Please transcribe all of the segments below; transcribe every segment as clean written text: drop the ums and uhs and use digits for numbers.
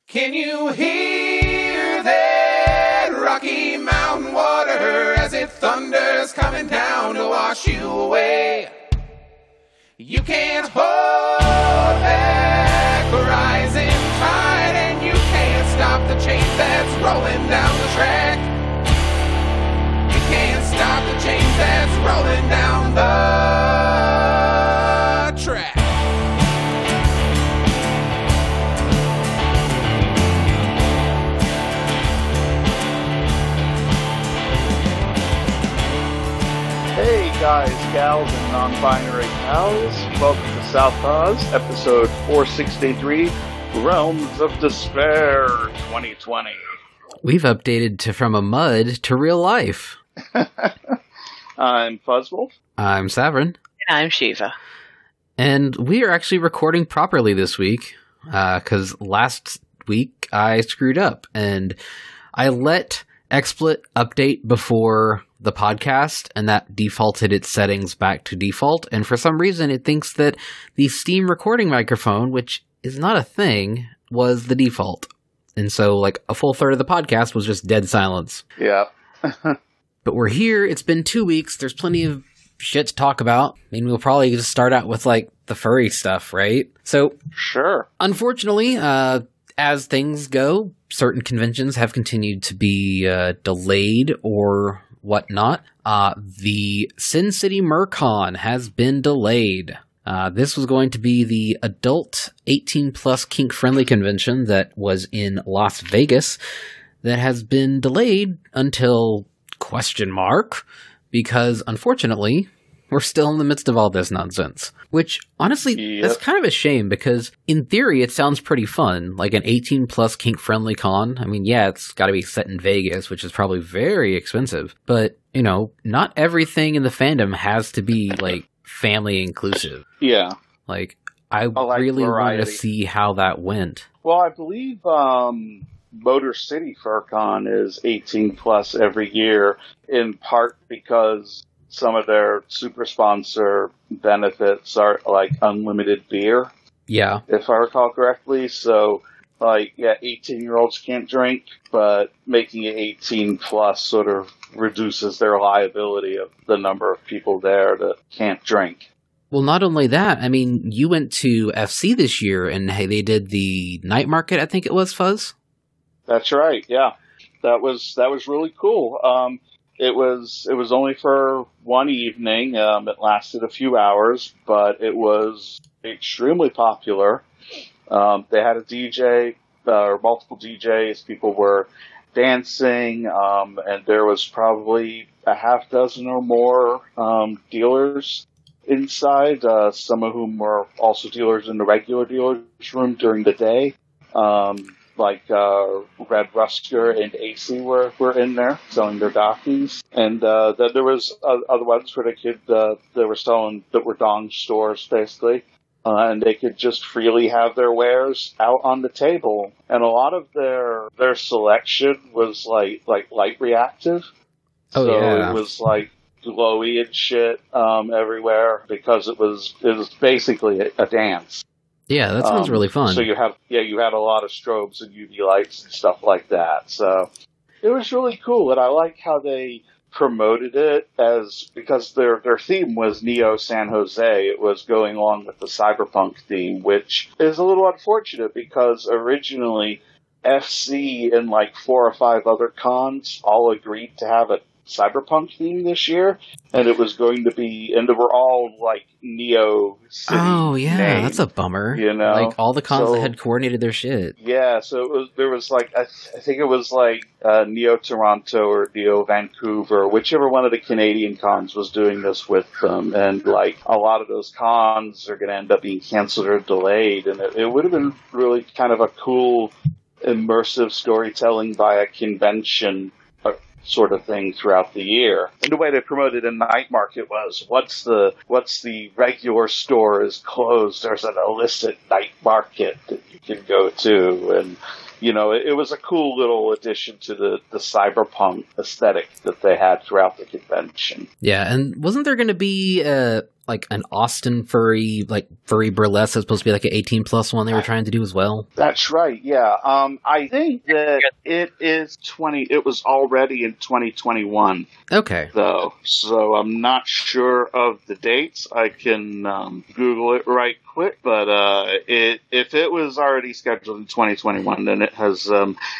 Can you hear that Rocky Mountain water as it thunders coming down to wash you away? You can't hold back a rising tide, and you can't stop the change that's rolling down the track. You can't stop the change that's rolling down the track. Hey guys, gals, and non-binary pals, welcome to Southpaws, episode 463, Realms of Despair 2020. We've updated from a mud to real life. I'm Fuzzwolf. I'm Savrin. And I'm Shiva. And we are actually recording properly this week, because last week I screwed up, and I let XSplit update before the podcast, and that defaulted its settings back to default, and for some reason it thinks that the Steam recording microphone, which is not a thing, was the default. And so, like, a full third of the podcast was just dead silence. Yeah. But we're here, it's been 2 weeks, there's plenty of shit to talk about. I mean, we'll probably just start out with, like, the furry stuff, right? So, sure. Unfortunately, as things go, certain conventions have continued to be delayed or whatnot. The Sin City Mercon has been delayed. This was going to be the adult 18-plus kink-friendly convention that was in Las Vegas that has been delayed until ? Because, unfortunately, we're still in the midst of all this nonsense. Which, honestly, That's kind of a shame, because in theory it sounds pretty fun. Like an 18-plus kink-friendly con. I mean, yeah, it's got to be set in Vegas, which is probably very expensive. But, you know, not everything in the fandom has to be, like, family inclusive. Yeah. Like, I really wanted to see how that went. Well, I believe Motor City FurCon is 18-plus every year, in part because some of their super sponsor benefits are like unlimited beer. Yeah. If I recall correctly. So, like, yeah, 18-year-olds can't drink, but making it 18 plus sort of reduces their liability of the number of people there that can't drink. Well, not only that, I mean, you went to FC this year and hey, they did the night market, I think it was, Fuzz? That's right, yeah. That was really cool. It was only for one evening. It lasted a few hours, but it was extremely popular. They had a DJ, or multiple DJs. People were dancing, and there was probably a half dozen or more toilers inside, some of whom were also dealers in the regular dealer's room during the day. Like Red Rusker and AC were in there selling their dockies, and then there was other ones where they were selling that were dong stores basically, and they could just freely have their wares out on the table. And a lot of their selection was like light reactive, so it was like glowy and shit everywhere because it was basically a dance. Yeah, that sounds really fun. So you had a lot of strobes and UV lights and stuff like that. So it was really cool, and I like how they promoted it because their theme was Neo San Jose. It was going along with the cyberpunk theme, which is a little unfortunate because originally FC and like 4 or 5 other cons all agreed to have a cyberpunk theme this year, and it was going to be, and they were all like Neo City. Oh yeah, named, that's a bummer. You know, like all the cons that had coordinated their shit. Yeah, so there was like I think it was like Neo Toronto or Neo Vancouver, whichever one of the Canadian cons was doing this with them, and like a lot of those cons are going to end up being canceled or delayed, and it would have been really kind of a cool immersive storytelling by a convention sort of thing throughout the year. And the way they promoted in the night market was once the regular store is closed, there's an illicit night market that you can go to, and you know, it was a cool little addition to the cyberpunk aesthetic that they had throughout the convention. Yeah, and wasn't there going to be like an Austin furry burlesque that's supposed to be like an 18+ one they were trying to do as well. That's right. Yeah. I think that it was already in 2021. Okay. Though, so I'm not sure of the dates. I can Google it right quick, but if it was already scheduled in 2021, then it has.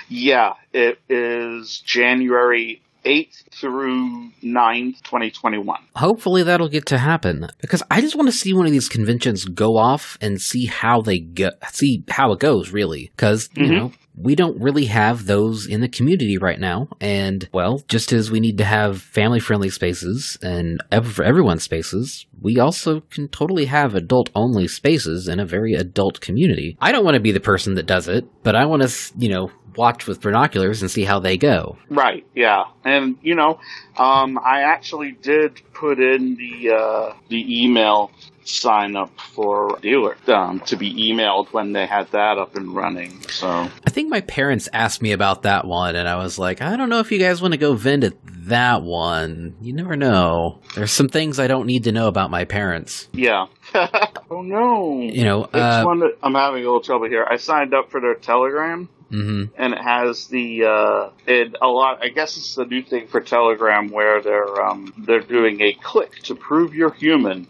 It is January 8th through 9th, 2021. Hopefully that'll get to happen, because I just want to see one of these conventions go off and see how it goes, really. Because, you know, we don't really have those in the community right now. And, well, just as we need to have family-friendly spaces and for everyone's spaces, we also can totally have adult-only spaces in a very adult community. I don't want to be the person that does it, but I want to, watch with binoculars and see how they go. Right, yeah. And, I actually did put in the email sign up for dealer to be emailed when they had that up and running. So I think my parents asked me about that one, and I was like, I don't know if you guys want to go vend at that one. You never know. There's some things I don't need to know about my parents. Yeah. Oh no. It's one that I'm having a little trouble here. I signed up for their Telegram. Mm-hmm. And it has I guess it's the new thing for Telegram where they're doing a click to prove you're human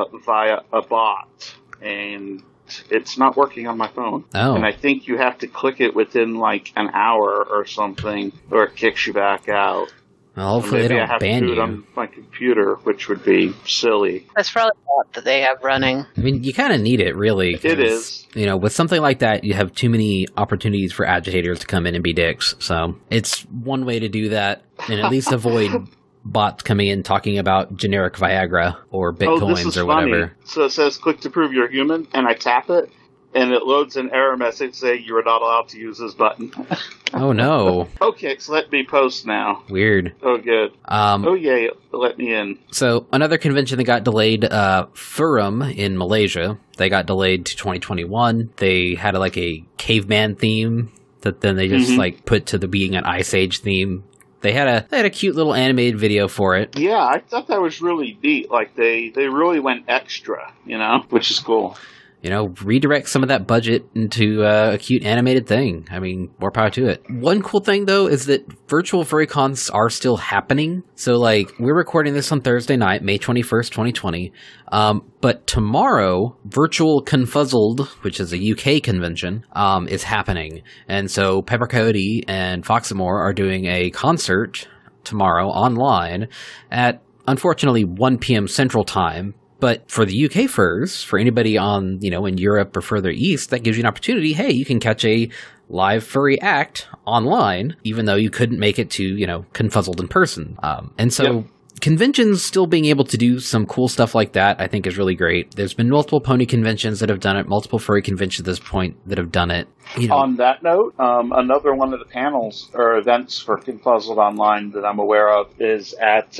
via a bot, and it's not working on my phone. Oh. And I think you have to click it within like an hour or something, or it kicks you back out. Well, hopefully they don't ban you. I have to do it on my computer, which would be silly. That's probably a bot that they have running. I mean, you kind of need it, really. It is. With something like that, you have too many opportunities for agitators to come in and be dicks. So it's one way to do that, and at least avoid bots coming in talking about generic Viagra or Bitcoins or whatever. Funny. So it says click to prove you're human, and I tap it, and it loads an error message saying you are not allowed to use this button. Oh, no. Okay, so let me post now. Weird. Oh, good. Yay, let me in. So, another convention that got delayed, Furum in Malaysia, they got delayed to 2021. They had a caveman theme that then they just put to being an Ice Age theme. They had a cute little animated video for it. Yeah, I thought that was really neat. Like, they really went extra, which is cool. Redirect some of that budget into a cute animated thing. I mean, more power to it. One cool thing, though, is that virtual furrycons are still happening. So, we're recording this on Thursday night, May 21st, 2020. But tomorrow, Virtual Confuzzled, which is a UK convention, is happening. And so Pepper Cody and Foxamore are doing a concert tomorrow online at, unfortunately, 1 p.m. Central Time. But for the UK furs, for anybody on, in Europe or further east, that gives you an opportunity. Hey, you can catch a live furry act online, even though you couldn't make it to, Confuzzled in person. And so conventions still being able to do some cool stuff like that, I think is really great. There's been multiple pony conventions that have done it, multiple furry conventions at this point that have done it. On that note, another one of the panels or events for Confuzzled Online that I'm aware of is at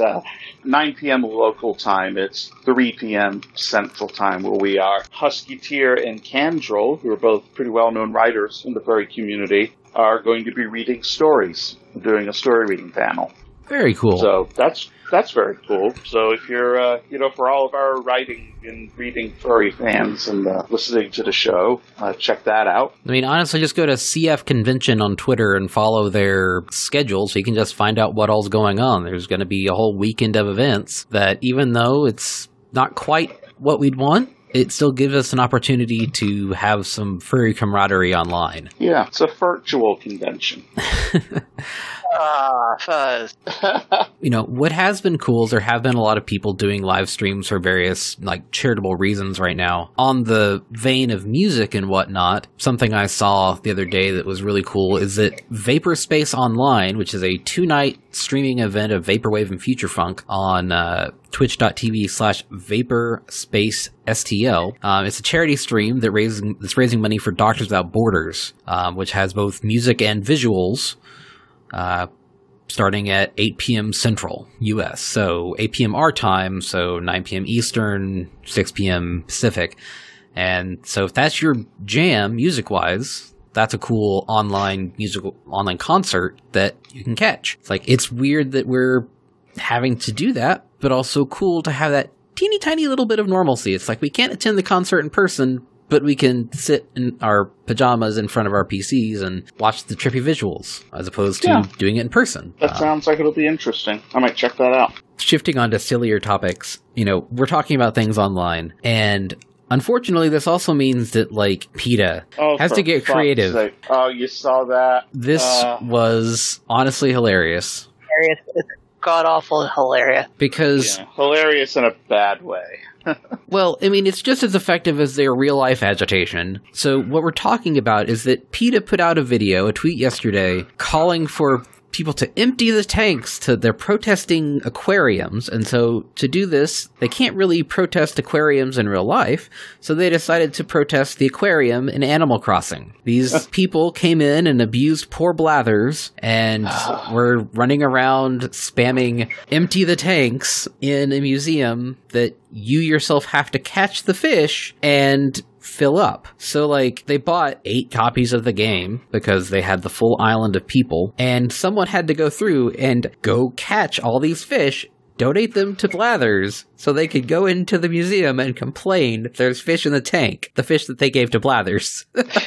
9 p.m. local time. It's 3 p.m. Central Time where we are. Huskytear and Candrel, who are both pretty well-known writers in the furry community, are going to be reading stories, doing a story reading panel. Very cool. So that's very cool. So if you're, for all of our writing and reading furry fans and listening to the show, check that out. I mean, honestly, just go to CF Convention on Twitter and follow their schedule so you can just find out what all's going on. There's going to be a whole weekend of events that, even though it's not quite what we'd want, it still gives us an opportunity to have some furry camaraderie online. Yeah, it's a virtual convention. Fuzz. What has been cool is there have been a lot of people doing live streams for various, charitable reasons right now. On the vein of music and whatnot, something I saw the other day that was really cool is that Vaporspace Online, which is a 2-night streaming event of Vaporwave and Future Funk on twitch.tv/VaporSpaceSTL. It's a charity stream that's raising money for Doctors Without Borders, which has both music and visuals, starting at 8 p.m. Central, U.S. So 8 p.m. our time, so 9 p.m. Eastern, 6 p.m. Pacific. And so if that's your jam, music-wise, that's a cool online concert that you can catch. It's weird that we're having to do that, but also cool to have that teeny tiny little bit of normalcy. It's like we can't attend the concert in person, but we can sit in our pajamas in front of our PCs and watch the trippy visuals, as opposed to doing it in person. That sounds like it'll be interesting. I might check that out. Shifting on to sillier topics, we're talking about things online, and unfortunately, this also means that, like, PETA has to get creative. Sake. Oh, you saw that? This was honestly hilarious. It's god-awful hilarious. Because... hilarious in a bad way. Well, I mean, it's just as effective as their real-life agitation. So what we're talking about is that PETA put out a tweet yesterday, calling for people to empty the tanks. They're protesting aquariums, and so to do this, they can't really protest aquariums in real life, so they decided to protest the aquarium in Animal Crossing. These people came in and abused poor Blathers, and were running around spamming empty the tanks in a museum that you yourself have to catch the fish and fill up. So, like, they bought 8 copies of the game because they had the full island of people, and someone had to go through and go catch all these fish, donate them to Blathers, so they could go into the museum and complain there's fish in the tank, the fish that they gave to Blathers.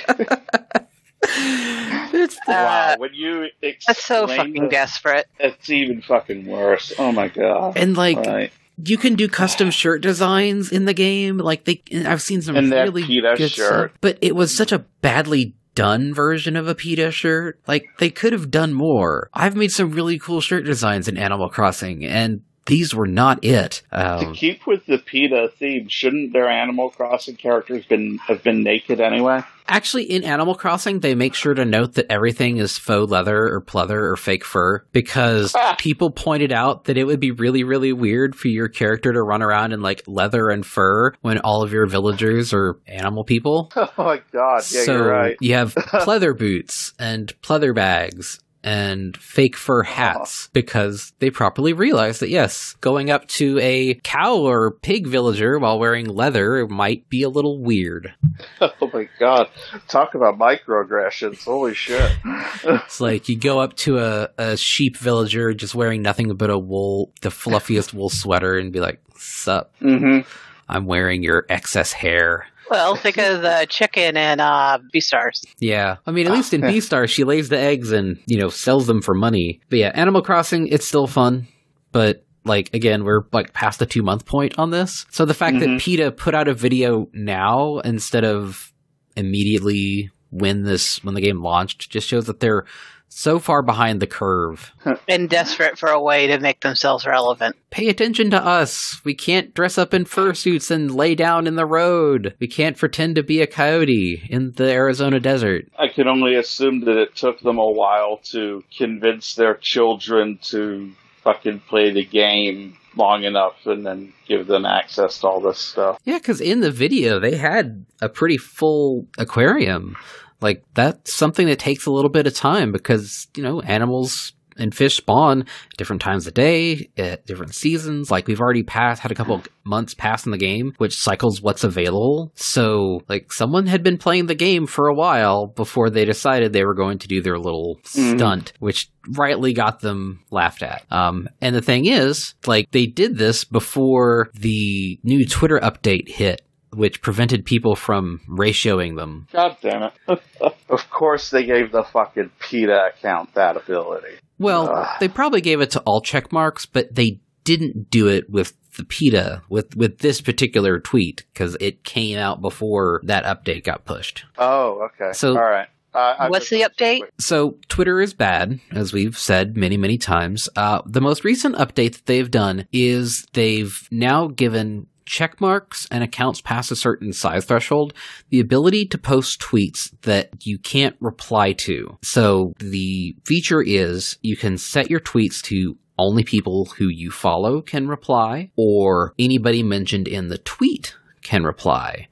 Wow, when you that's so fucking desperate. It's even fucking worse. Oh my god. And, like... You can do custom shirt designs in the game. Like, I've seen some really good stuff. But it was such a badly done version of a PETA shirt. Like, they could have done more. I've made some really cool shirt designs in Animal Crossing, and these were not it. To keep with the PETA theme, shouldn't their Animal Crossing characters have been naked anyway? Actually, in Animal Crossing, they make sure to note that everything is faux leather or pleather or fake fur, because people pointed out that it would be really, really weird for your character to run around in, like, leather and fur when all of your villagers are animal people. Oh my god, yeah, so you're right. You have pleather boots and pleather bags and fake fur hats, because they properly realized that, yes, going up to a cow or pig villager while wearing leather might be a little weird. Oh my god. Talk about microaggressions. Holy shit. It's like you go up to a sheep villager just wearing nothing but the fluffiest wool sweater, and be like, sup? Mm-hmm. I'm wearing your excess hair. Well, think of the chicken and Beastars. Yeah. I mean, at least in Beastars, she lays the eggs and, sells them for money. But yeah, Animal Crossing, it's still fun. But, like, again, we're, like, past the 2-month point on this. So the fact that PETA put out a video now instead of immediately when the game launched just shows that they're so far behind the curve. And desperate for a way to make themselves relevant. Pay attention to us. We can't dress up in fursuits and lay down in the road. We can't pretend to be a coyote in the Arizona desert. I can only assume that it took them a while to convince their children to fucking play the game long enough and then give them access to all this stuff. Yeah, because in the video, they had a pretty full aquarium. Like, that's something that takes a little bit of time because, animals and fish spawn at different times of day, at different seasons. Like, we've already had a couple of months pass in the game, which cycles what's available. So, like, someone had been playing the game for a while before they decided they were going to do their little stunt, which rightly got them laughed at. And the thing is, like, they did this before the new Twitter update hit, which prevented people from ratioing them. God damn it. Of course they gave the fucking PETA account that ability. Well, they probably gave it to all check marks, but they didn't do it with the PETA, with this particular tweet, because it came out before that update got pushed. Oh, okay. So, all right. What's the update? So Twitter is bad, as we've said many, many times. The most recent update that they've done is they've now given check marks and accounts past a certain size threshold the ability to post tweets that you can't reply to. So the feature is you can set your tweets to only people who you follow can reply, or anybody mentioned in the tweet can reply.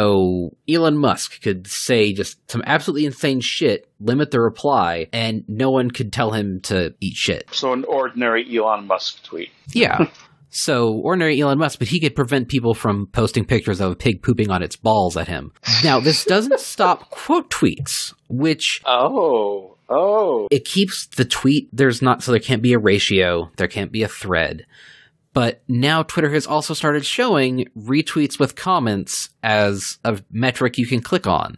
So Elon Musk could say just some absolutely insane shit, limit the reply, and no one could tell him to eat shit. So an ordinary Elon Musk tweet. Yeah. So, ordinary Elon Musk, but he could prevent people from posting pictures of a pig pooping on its balls at him. Now, this doesn't stop quote tweets, which... Oh. It keeps the tweet, so there can't be a ratio, there can't be a thread. But now Twitter has also started showing retweets with comments as a metric you can click on.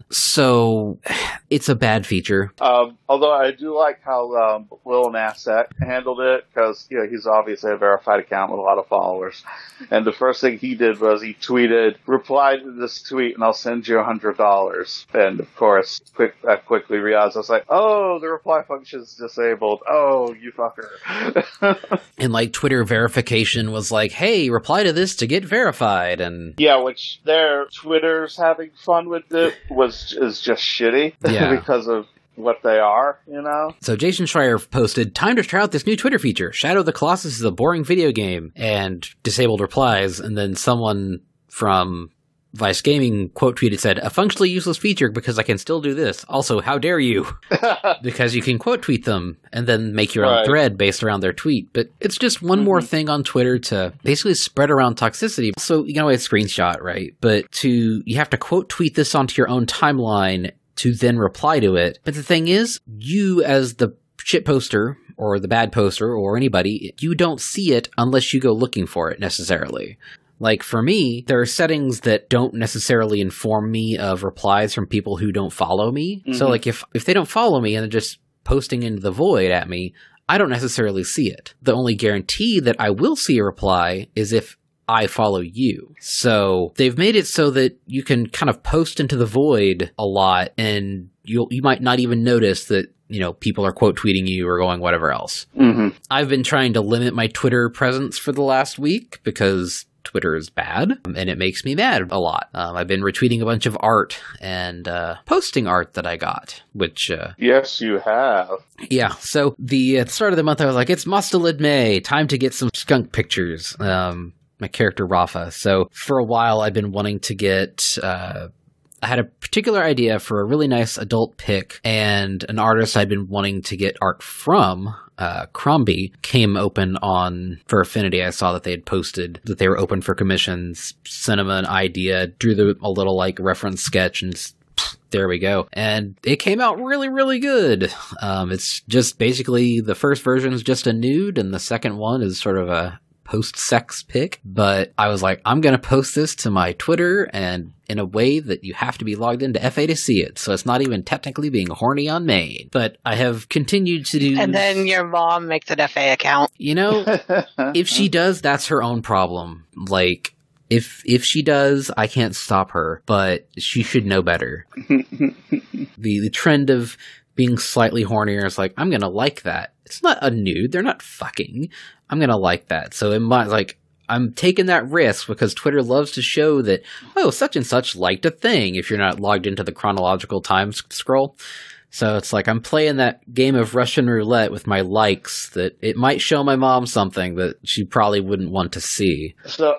So it's a bad feature. Although I do like how Lil Nas X handled it, because he's obviously a verified account with a lot of followers. And the first thing he did was he tweeted, "Reply to this tweet and I'll send you $100. And of course, I quickly realized, I was like, oh, the reply function is disabled. Oh, you fucker. And like Twitter verification was like, hey, reply to this to get verified. And yeah, which Twitter's having fun with it is just shitty because of what they are, So Jason Schreier posted, time to try out this new Twitter feature. Shadow of the Colossus is a boring video game, and disabled replies. And then someone from Vice Gaming quote tweeted said, a functionally useless feature because I can still do this. Also, how dare you? Because you can quote tweet them and then make your own thread based around their tweet. But it's just one more thing on Twitter to basically spread around toxicity. So you can always screenshot, right? But you have to quote tweet this onto your own timeline to then reply to it. But the thing is, you as the shit poster or the bad poster or anybody, you don't see it unless you go looking for it necessarily. Like for me, there are settings that don't necessarily inform me of replies from people who don't follow me. So like if they don't follow me and they're just posting into the void at me, I don't necessarily see it. The only guarantee that I will see a reply is if I follow you. So they've made it so that you can kind of post into the void a lot, and you might not even notice that, people are quote tweeting you or going whatever else. I've been trying to limit my Twitter presence for the last week because Twitter is bad, and it makes me mad a lot. I've been retweeting a bunch of art and posting art that I got, which... yes, you have. Yeah, so at the start of the month, I was like, it's Mustelid May, time to get some skunk pictures. My character Rafa. So for a while, I've been wanting to get... I had a particular idea for a really nice adult pic, and an artist I'd been wanting to get art from, Crombie, came open for Affinity. I saw that they had posted that they were open for commissions, sent him an idea, drew a little reference sketch, and there we go. And it came out really, really good. It's just basically the first version is just a nude, and the second one is sort of a post-sex pic, but I was like, I'm going to post this to my Twitter and in a way that you have to be logged into FA to see it, so it's not even technically being horny on main. But I have continued to do... And then your mom makes an FA account. If she does, that's her own problem. If she does, I can't stop her, but she should know better. The trend of being slightly hornier is I'm going to like that. It's not a nude. They're not fucking. I'm going to like that. So it might, I'm taking that risk because Twitter loves to show that, such and such liked a thing if you're not logged into the chronological time scroll. So it's I'm playing that game of Russian roulette with my likes that it might show my mom something that she probably wouldn't want to see. So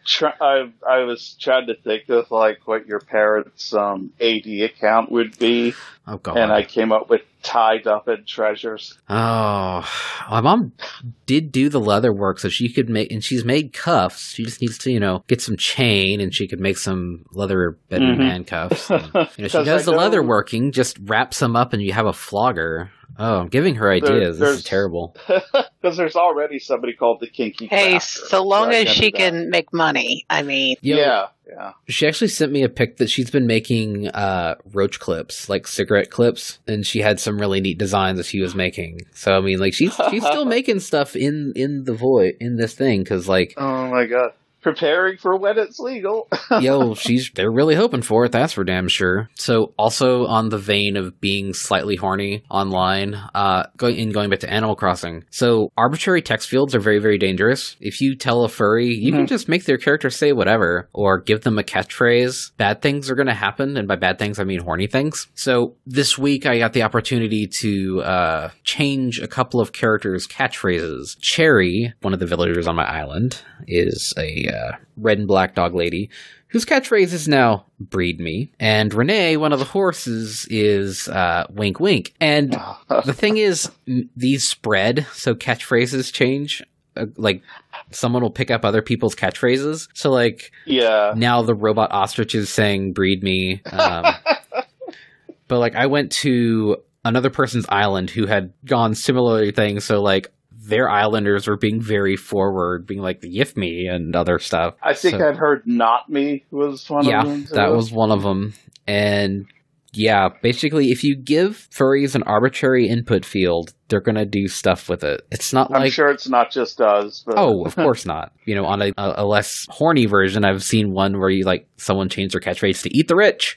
I was trying to think of what your parents' AD account would be. Oh God! And I came up with Tied Up in Treasures. Oh, my mom did do the leather work, so she could make, and she's made cuffs. She just needs to, get some chain, and she could make some leather bedroom handcuffs. And, she does the leather working, just wraps them up, and you have a flogger. Oh, I'm giving her ideas. This is terrible. Because there's already somebody called the Kinky Crafter. Hey, so long as she can make money. I mean... Yeah. She actually sent me a pic that she's been making roach clips, cigarette clips, and she had some really neat designs that she was making. So, I mean, she's still making stuff in the void, in this thing, because, Oh, my God. Preparing for when it's legal. They're really hoping for it, that's for damn sure. So also on the vein of being slightly horny online, going back to Animal Crossing. So arbitrary text fields are very, very dangerous. If you tell a furry, you can just make their character say whatever, or give them a catchphrase. Bad things are going to happen, and by bad things I mean horny things. So this week I got the opportunity to change a couple of characters' catchphrases. Cherry, one of the villagers on my island, is a red and black dog lady whose catchphrase is now breed me, and Renee, one of the horses, is wink wink. And the thing is, these spread, so catchphrases change. Someone will pick up other people's catchphrases, so now the robot ostrich is saying breed me. But I went to another person's island who had gone similar things, so their islanders were being very forward, being like, "Yif me" and other stuff. I think I'd heard "Not Me" was one of them. Yeah, that was one of them. And yeah, basically, if you give furries an arbitrary input field, they're going to do stuff with it. It's not like... I'm sure it's not just us. But... Oh, of course not. You know, on a less horny version, I've seen one where someone changed their catchphrase to "Eat the Rich."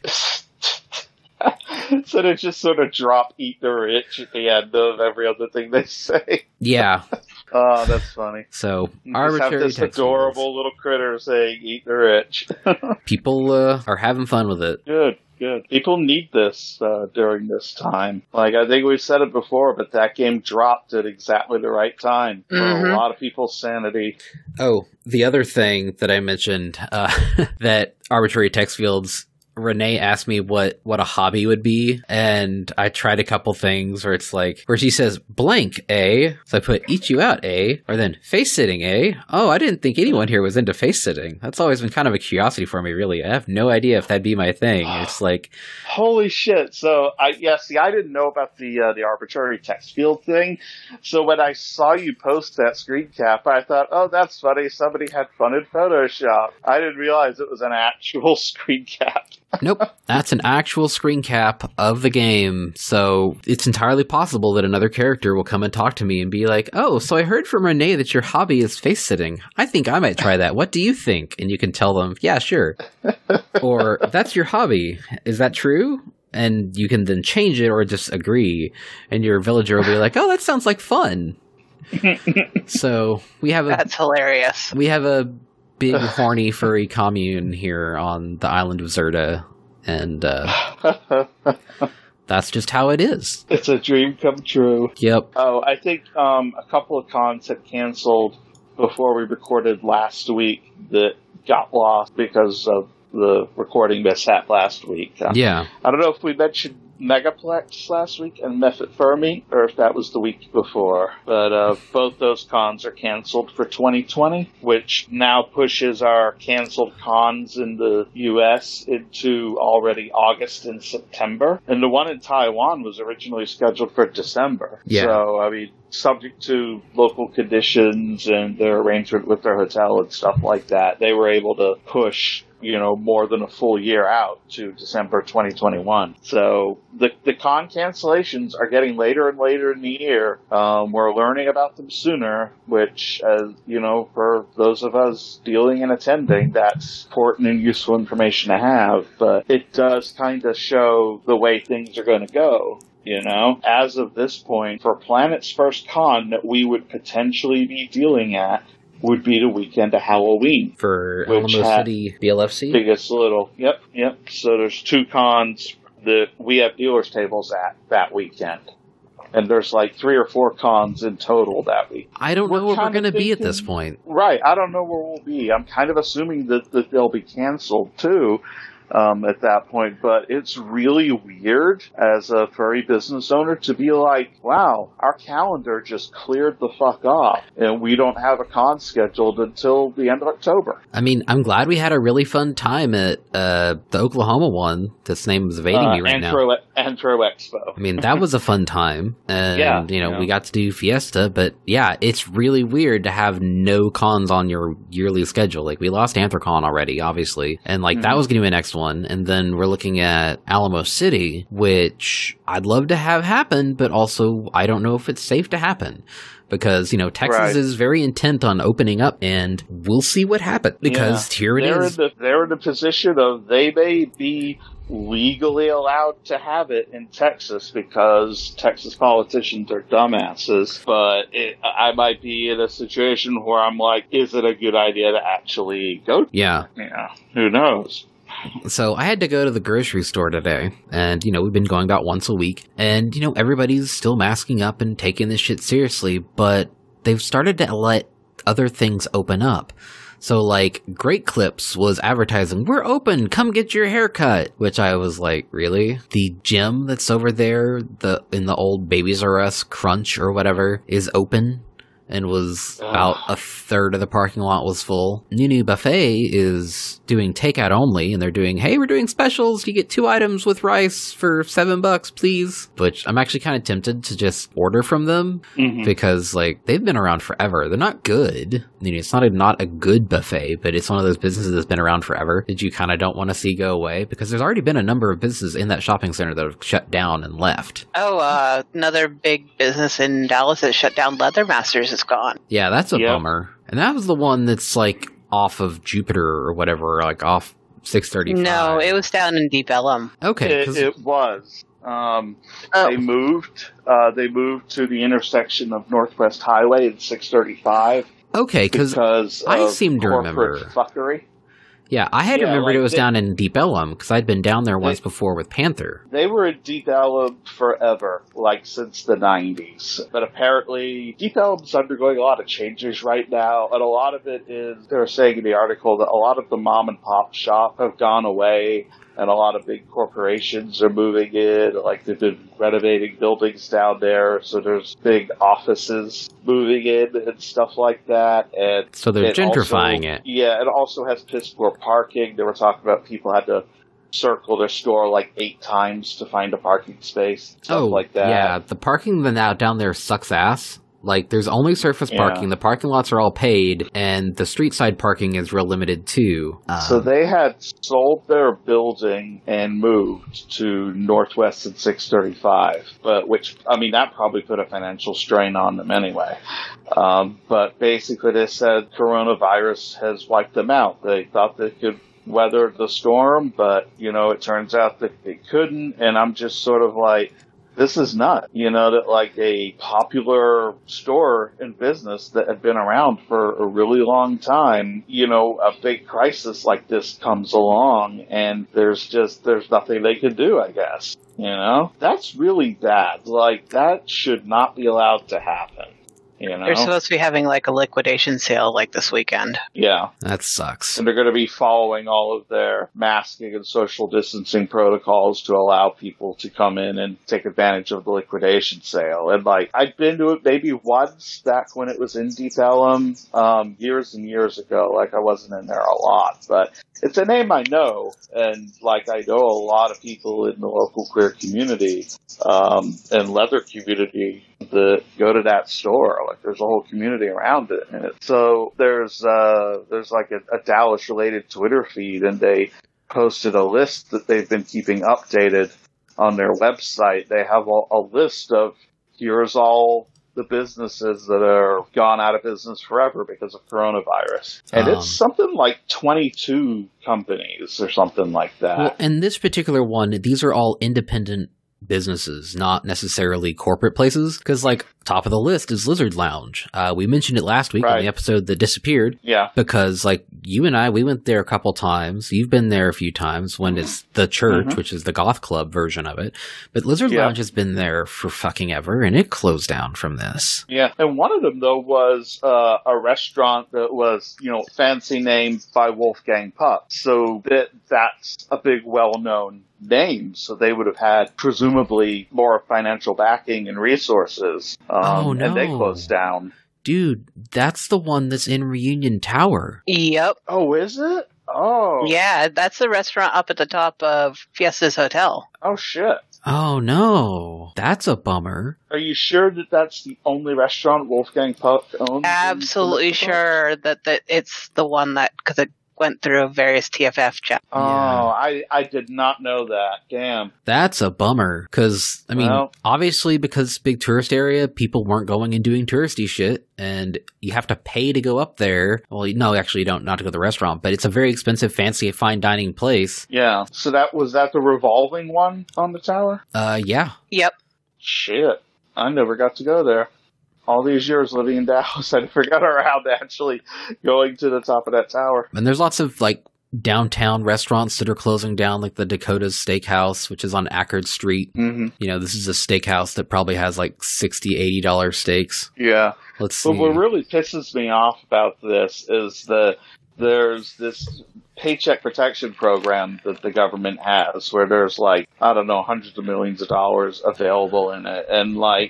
So they just sort of drop "Eat the Rich" at the end of every other thing they say. Yeah. Oh, that's funny. So, you arbitrary just have this adorable little critter saying "Eat the Rich." People are having fun with it. Good. People need this during this time. Like, I think we've said it before, but that game dropped at exactly the right time for a lot of people's sanity. Oh, the other thing that I mentioned, that arbitrary text fields, Renee asked me what a hobby would be, and I tried a couple things where it's like, where she says, "blank, eh?" So I put "eat you out, eh?" Or then "face sitting, eh?" Oh, I didn't think anyone here was into face sitting. That's always been kind of a curiosity for me, really. I have no idea if that'd be my thing. It's like... Holy shit. So, I didn't know about the arbitrary text field thing. So when I saw you post that screen cap, I thought, oh, that's funny. Somebody had fun in Photoshop. I didn't realize it was an actual screen cap. Nope, that's an actual screen cap of the game, so it's entirely possible that another character will come and talk to me and be like, "Oh, so I heard from Renee that your hobby is face-sitting. I think I might try that. What do you think?" And you can tell them, "Yeah, sure." Or, "That's your hobby. Is that true?" And you can then change it or just agree, and your villager will be like, "Oh, that sounds like fun." So, that's hilarious. We have a big horny furry commune here on the island of Zerda, and that's just how it is. It's a dream come true. Yep. Oh, I think a couple of cons had canceled before we recorded last week that got lost because of the recording mishap last week. Yeah. I don't know if we mentioned Megaplex last week and Method Fermi, or if that was the week before. But both those cons are canceled for 2020, which now pushes our canceled cons in the U.S. into already August and September. And the one in Taiwan was originally scheduled for December. Yeah. So, I mean, subject to local conditions and their arrangement with their hotel and stuff like that, they were able to push more than a full year out to December 2021. So the con cancellations are getting later and later in the year. We're learning about them sooner, which, for those of us dealing and attending, that's important and useful information to have. But it does kind of show the way things are going to go. As of this point, for Planet's first con that we would potentially be dealing at would be the weekend of Halloween. For Alamo City BLFC? Biggest little. Yep. So there's 2 cons that we have dealers tables at that weekend. And there's like 3 or 4 cons in total that week. I don't know where we're going to be at this point. Right. I don't know where we'll be. I'm kind of assuming that they'll be canceled too. At that point, but it's really weird as a furry business owner to be like, wow, our calendar just cleared the fuck off and we don't have a con scheduled until the end of October. I mean, I'm glad we had a really fun time at the Oklahoma one. This name is evading me right now. Antro Expo. I mean, that was a fun time. And, we got to do Fiesta, but yeah, it's really weird to have no cons on your yearly schedule. Like, we lost Anthrocon already, obviously, and that was going to be my next one. And then we're looking at Alamo City, which I'd love to have happen, but also I don't know if it's safe to happen. Because, Texas is very intent on opening up, and we'll see what happens. Because here it is. They're in the position of they may be legally allowed to have it in Texas because Texas politicians are dumbasses. But I might be in a situation where I'm like, is it a good idea to actually go? Yeah. Who knows? So I had to go to the grocery store today, and, we've been going about once a week, and, everybody's still masking up and taking this shit seriously, but they've started to let other things open up. So, Great Clips was advertising, "We're open, come get your haircut," which I was like, really? The gym that's over there, in the old Babies R Us Crunch or whatever, is open? and was about a third of the parking lot was full. Nunu Buffet is doing takeout only, and they're doing, hey, we're doing specials. You get 2 items with rice for $7, please. Which I'm actually kind of tempted to just order from them because, like, they've been around forever. They're not good. You know, it's not a good buffet, but it's one of those businesses that's been around forever that you kind of don't want to see go away, because there's already been a number of businesses in that shopping center that have shut down and left. Oh, another big business in Dallas that shut down, Leather Masters, is gone. Yeah, that's a bummer. And that was the one that's like off of Jupiter or whatever, like off 635. No, it was down in Deep Ellum. Okay. It was. They moved to the intersection of Northwest Highway and 635. Okay, because I seem to remember fuckery. Yeah, I had remembered it was down in Deep Ellum, because I'd been down there once before with Panther. They were in Deep Ellum forever, like since the 90s. But apparently, Deep Ellum's undergoing a lot of changes right now, and a lot of it is, they were saying in the article that a lot of the mom and pop shop have gone away, and a lot of big corporations are moving in, like they've been renovating buildings down there, so there's big offices moving in and stuff like that. And so they're gentrifying it. Yeah, it also has piss poor parking. They were talking about people had to circle their store like 8 times to find a parking space, stuff like that. Yeah, the parking now down there sucks ass. Like, there's only surface parking, the parking lots are all paid, and the street side parking is real limited too. So they had sold their building and moved to Northwest and 635, but that probably put a financial strain on them anyway. But basically they said coronavirus has wiped them out. They thought they could weather the storm, but, it turns out that they couldn't, and I'm just sort of like, this is nuts, that like a popular store and business that had been around for a really long time, a big crisis like this comes along and there's nothing they can do, I guess. That's really bad. Like, that should not be allowed to happen. They're supposed to be having like a liquidation sale like this weekend. Yeah. That sucks. And they're going to be following all of their masking and social distancing protocols to allow people to come in and take advantage of the liquidation sale. And like, I'd been to it maybe once back when it was in Deep Ellum, years and years ago. Like, I wasn't in there a lot, but it's a name I know. And like, I know a lot of people in the local queer community, and leather community that go to that store. Like, there's a whole community around it. And so there's like a Dallas related Twitter feed, and they posted a list that they've been keeping updated on their website. They have a list of, here's all the businesses that are gone out of business forever because of coronavirus. And it's something like 22 companies or something like that. Well, and this particular one, these are all independent businesses, not necessarily corporate places, because like top of the list is Lizard Lounge. We mentioned it last week in the episode that disappeared. Yeah. Because like you and I, we went there a couple times. You've been there a few times when it's the church, which is the goth club version of it. But Lizard Lounge has been there for fucking ever, and it closed down from this. Yeah. And one of them though was a restaurant that was, fancy named by Wolfgang Puck. So that's a big well-known name, so they would have had presumably more financial backing and resources. And they closed down. Dude, that's the one that's in Reunion Tower. Yep. Oh, is it? Oh. Yeah, that's the restaurant up at the top of Fiesta's Hotel. Oh, shit. Oh, no. That's a bummer. Are you sure that that's the only restaurant Wolfgang Puck owns? Absolutely sure that it's the one that, because it went through various TFF checks. Oh, I did not know that. Damn. That's a bummer. Because, obviously because big tourist area, people weren't going and doing touristy shit. And you have to pay to go up there. Well, no, actually you don't, not to go to the restaurant. But it's a very expensive, fancy, fine dining place. Yeah. So was that the revolving one on the tower? Yeah. Yep. Shit. I never got to go there. All these years living in Dallas, I forgot around actually going to the top of that tower. And there's lots of, like, downtown restaurants that are closing down, like the Dakota's Steakhouse, which is on Ackerd Street. Mm-hmm. This is a steakhouse that probably has, like, $60, $80 steaks. Yeah. Let's see. But what really pisses me off about this is there's this paycheck protection program that the government has where there's, like, I don't know, hundreds of millions of dollars available in it. And, like,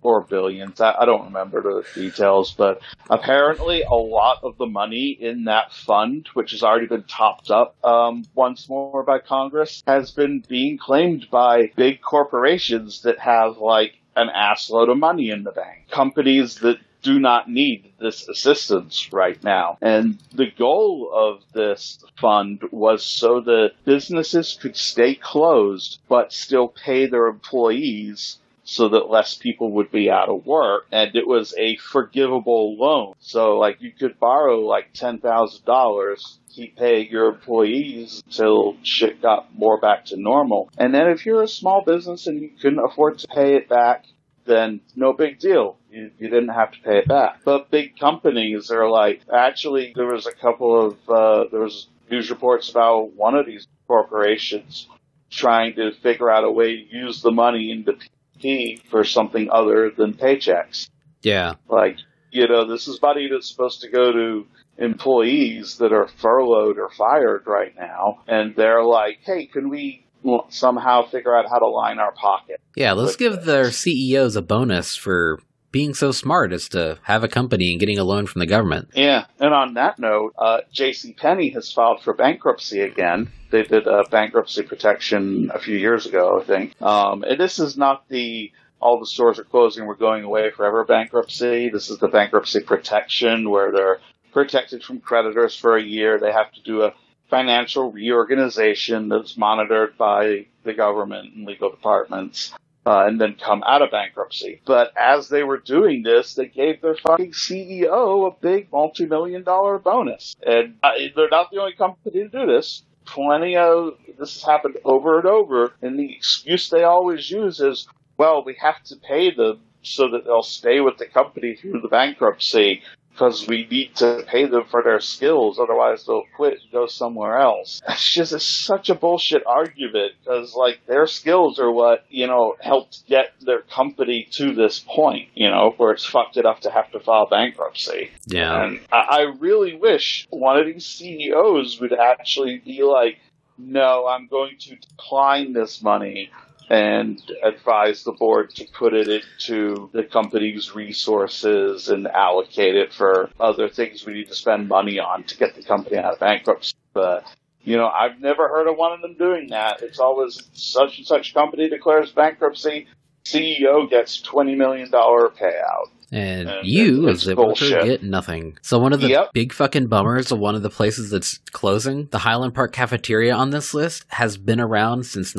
or billions. I don't remember the details, but apparently a lot of the money in that fund, which has already been topped up once more by Congress, has been being claimed by big corporations that have like an assload of money in the bank. Companies that do not need this assistance right now. And the goal of this fund was so that businesses could stay closed but still pay their employees so that less people would be out of work. And it was a forgivable loan. So like you could borrow like $10,000, keep paying your employees until shit got more back to normal. And then if you're a small business and you couldn't afford to pay it back, then no big deal. You didn't have to pay it back. But big companies are like, actually, there was a couple of, there was news reports about one of these corporations trying to figure out a way to use the money in the PPP for something other than paychecks. Yeah. Like, you know, this is money that's supposed to go to employees that are furloughed or fired right now. And they're like, hey, can we somehow figure out how to line our pocket? Yeah, let's give their CEOs a bonus for being so smart as to have a company and getting a loan from the government. Yeah, and on that note, JCPenney has filed for bankruptcy again. They did bankruptcy protection a few years ago, I think. And this is not the all the stores are closing, we're going away forever bankruptcy. This is the bankruptcy protection where they're protected from creditors for a year. They have to do a financial reorganization that's monitored by the government and legal departments, and then come out of bankruptcy. But as they were doing this, they gave their fucking CEO a big multi-million-dollar bonus. And they're not the only company to do this. This has happened over and over, and the excuse they always use is, well, we have to pay them so that they'll stay with the company through the bankruptcy, because we need to pay them for their skills, otherwise they'll quit and go somewhere else. It's such a bullshit argument, because, like, their skills are what, you know, helped get their company to this point, you know, where it's fucked enough to have to file bankruptcy. Yeah. And I really wish one of these CEOs would actually be like, no, I'm going to decline this money and advise the board to put it into the company's resources and allocate it for other things we need to spend money on to get the company out of bankruptcy. But, you know, I've never heard of one of them doing that. It's always such and such company declares bankruptcy, CEO gets $20 million payout. And you, as the worker, get nothing. So one of the big fucking bummers of one of the places that's closing, the Highland Park Cafeteria on this list, has been around since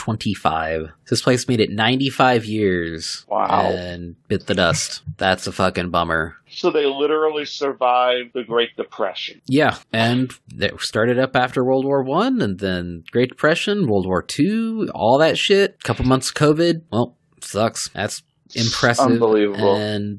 1925. This place made it 95 years. Wow. And bit the dust. That's a fucking bummer. So they literally survived the Great Depression. Yeah, and they started up after World War I, and then Great Depression, World War II, all that shit. Couple months of COVID. Well, sucks. That's impressive. Unbelievable. And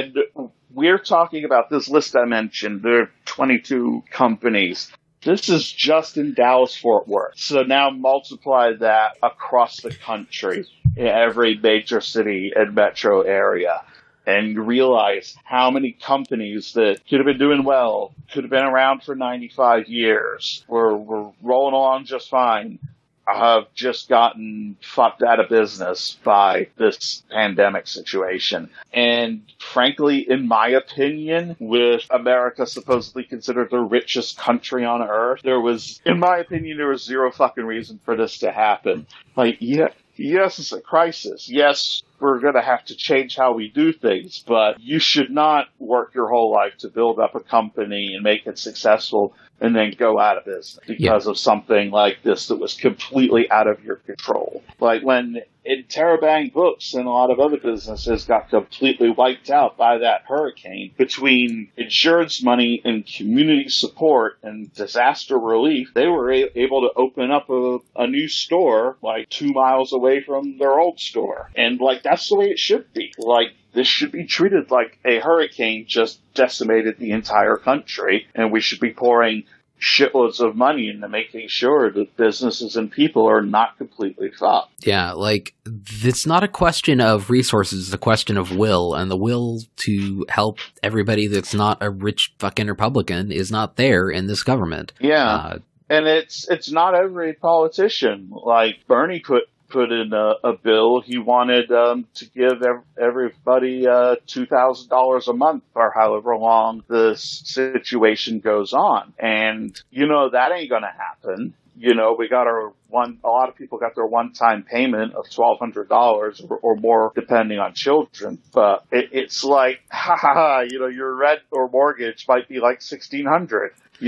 we're talking about this list I mentioned. There are 22 companies. This is just in Dallas-Fort Worth. So now multiply that across the country, in every major city and metro area, and realize how many companies that could have been doing well, could have been around for 95 years, were rolling along just fine, have just gotten fucked out of business by this pandemic situation. And frankly, in my opinion, with America supposedly considered the richest country on earth, there was zero fucking reason for this to happen. Like, yes, it's a crisis. Yes, we're going to have to change how we do things, but you should not work your whole life to build up a company and make it successful and then go out of business because of something like this that was completely out of your control. Like when Interabang Books and a lot of other businesses got completely wiped out by that hurricane, between insurance money and community support and disaster relief, they were able to open up a new store like 2 miles away from their old store. And like, that's the way it should be. Like, this should be treated like a hurricane just decimated the entire country, and we should be pouring shitloads of money into making sure that businesses and people are not completely fucked. Yeah, like, it's not a question of resources, it's a question of will, and the will to help everybody that's not a rich fucking Republican is not there in this government. Yeah. And it's not every politician. Like, Bernie put put in a bill. He wanted to give everybody $2,000 a month for however long this situation goes on. And, that ain't going to happen. We got a lot of people got their one-time payment of $1,200 or more, depending on children. But it's like, your rent or mortgage might be like $1,600.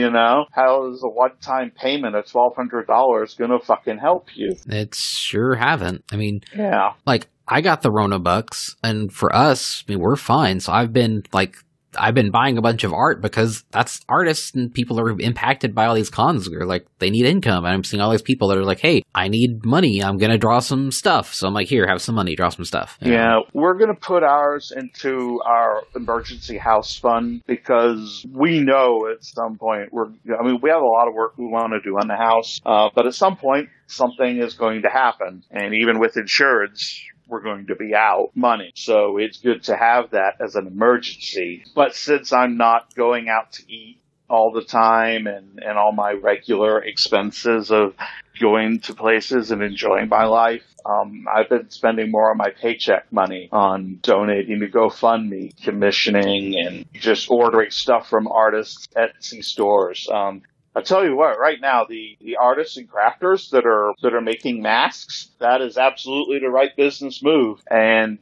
How is a one-time payment of $1,200 going to fucking help you? It sure haven't. I mean, yeah. Like, I got the Rona bucks, and for us, I mean, we're fine. So I've been buying a bunch of art because that's artists and people are impacted by all these cons. They're like, they need income. And I'm seeing all these people that are like, hey, I need money. I'm going to draw some stuff. So I'm like, here, have some money, draw some stuff. Yeah, we're going to put ours into our emergency house fund because we know at some point we have a lot of work we want to do on the house. But at some point, something is going to happen. And even with insurance, we're going to be out money. So it's good to have that as an emergency. But since I'm not going out to eat all the time and all my regular expenses of going to places and enjoying my life, I've been spending more of my paycheck money on donating to GoFundMe, commissioning, and just ordering stuff from artists' Etsy stores. I'll tell you what, right now, the artists and crafters that are making masks, that is absolutely the right business move. And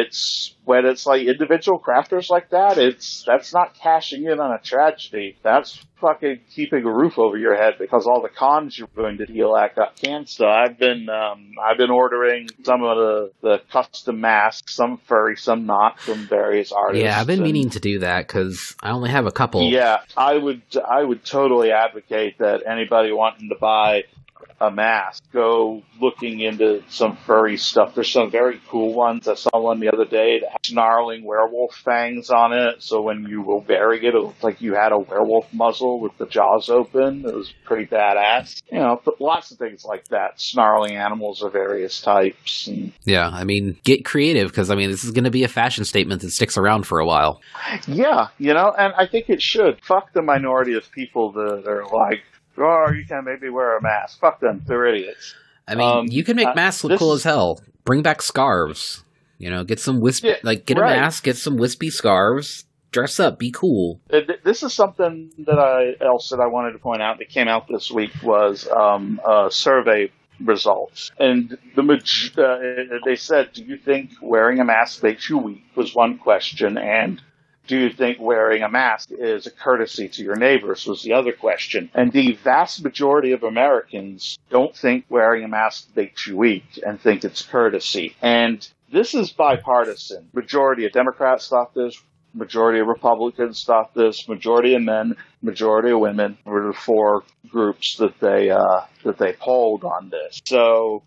when it's like individual crafters like that, that's not cashing in on a tragedy. That's fucking keeping a roof over your head because all the cons you're going to deal at got canceled. I've been ordering some of the custom masks, some furry, some not, from various artists. Yeah, I've been meaning to do that because I only have a couple. Yeah, I would totally advocate that anybody wanting to buy a mask, go looking into some furry stuff. There's some very cool ones. I saw one the other day that had snarling werewolf fangs on it, so when you were wearing it, it looked like you had a werewolf muzzle with the jaws open. It was pretty badass. But lots of things like that. Snarling animals of various types. Yeah, I mean, get creative, because, this is going to be a fashion statement that sticks around for a while. Yeah, and I think it should. Fuck the minority of people that are like, oh, you can maybe wear a mask. Fuck them. They're idiots. You can make masks look cool as hell. Bring back scarves. Get some wispy, get a mask, get some wispy scarves, dress up, be cool. This is something that I wanted to point out that came out this week was survey results. And they said, do you think wearing a mask makes you weak was one question, and do you think wearing a mask is a courtesy to your neighbors was the other question. And the vast majority of Americans don't think wearing a mask makes you weak and think it's courtesy. And this is bipartisan. Majority of Democrats thought this. Majority of Republicans thought this. Majority of men, majority of women were the four groups that they polled on this. So,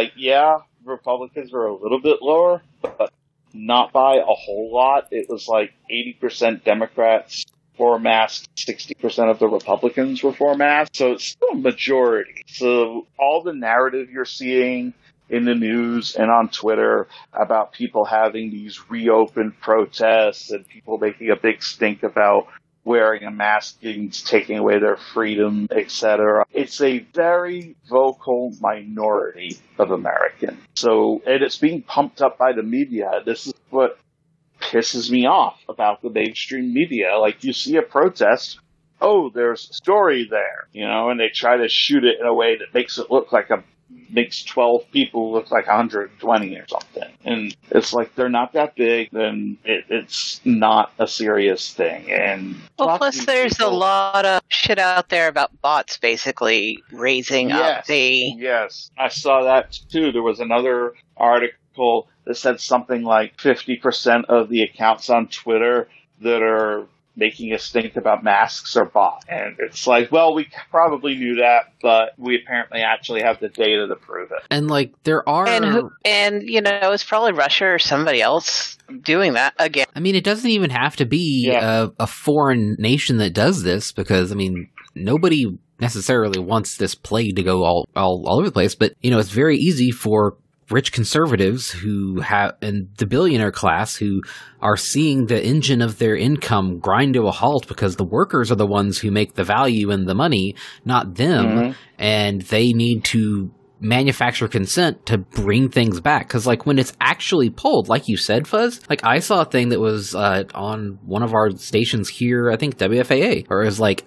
Republicans are a little bit lower, but not by a whole lot. It was like 80% Democrats for masks, 60% of the Republicans were for masks. So it's still a majority. So all the narrative you're seeing in the news and on Twitter about people having these reopened protests and people making a big stink about wearing a mask taking away their freedom, etc. It's a very vocal minority of Americans. So, and it's being pumped up by the media. This is what pisses me off about the mainstream media. Like, you see a protest, oh, there's a story there, and they try to shoot it in a way that makes it look like makes 12 people look like 120 or something. And it's like, they're not that big, then it's not a serious thing. And plus there's a lot of shit out there about bots basically raising up the... Yes, I saw that too. There was another article that said something like 50% of the accounts on Twitter that are making us think about masks are bought. And it's like, well, we probably knew that, but we apparently actually have the data to prove it. And there are... And it's probably Russia or somebody else doing that again. It doesn't even have to be a foreign nation that does this, because, nobody necessarily wants this plague to go all over the place, but, it's very easy for rich conservatives and the billionaire class who are seeing the engine of their income grind to a halt because the workers are the ones who make the value and the money, not them. Mm-hmm. And they need to manufacture consent to bring things back. Because, like, when it's actually polled, like you said, Fuzz, like, I saw a thing that was on one of our stations here, I think WFAA, where it was like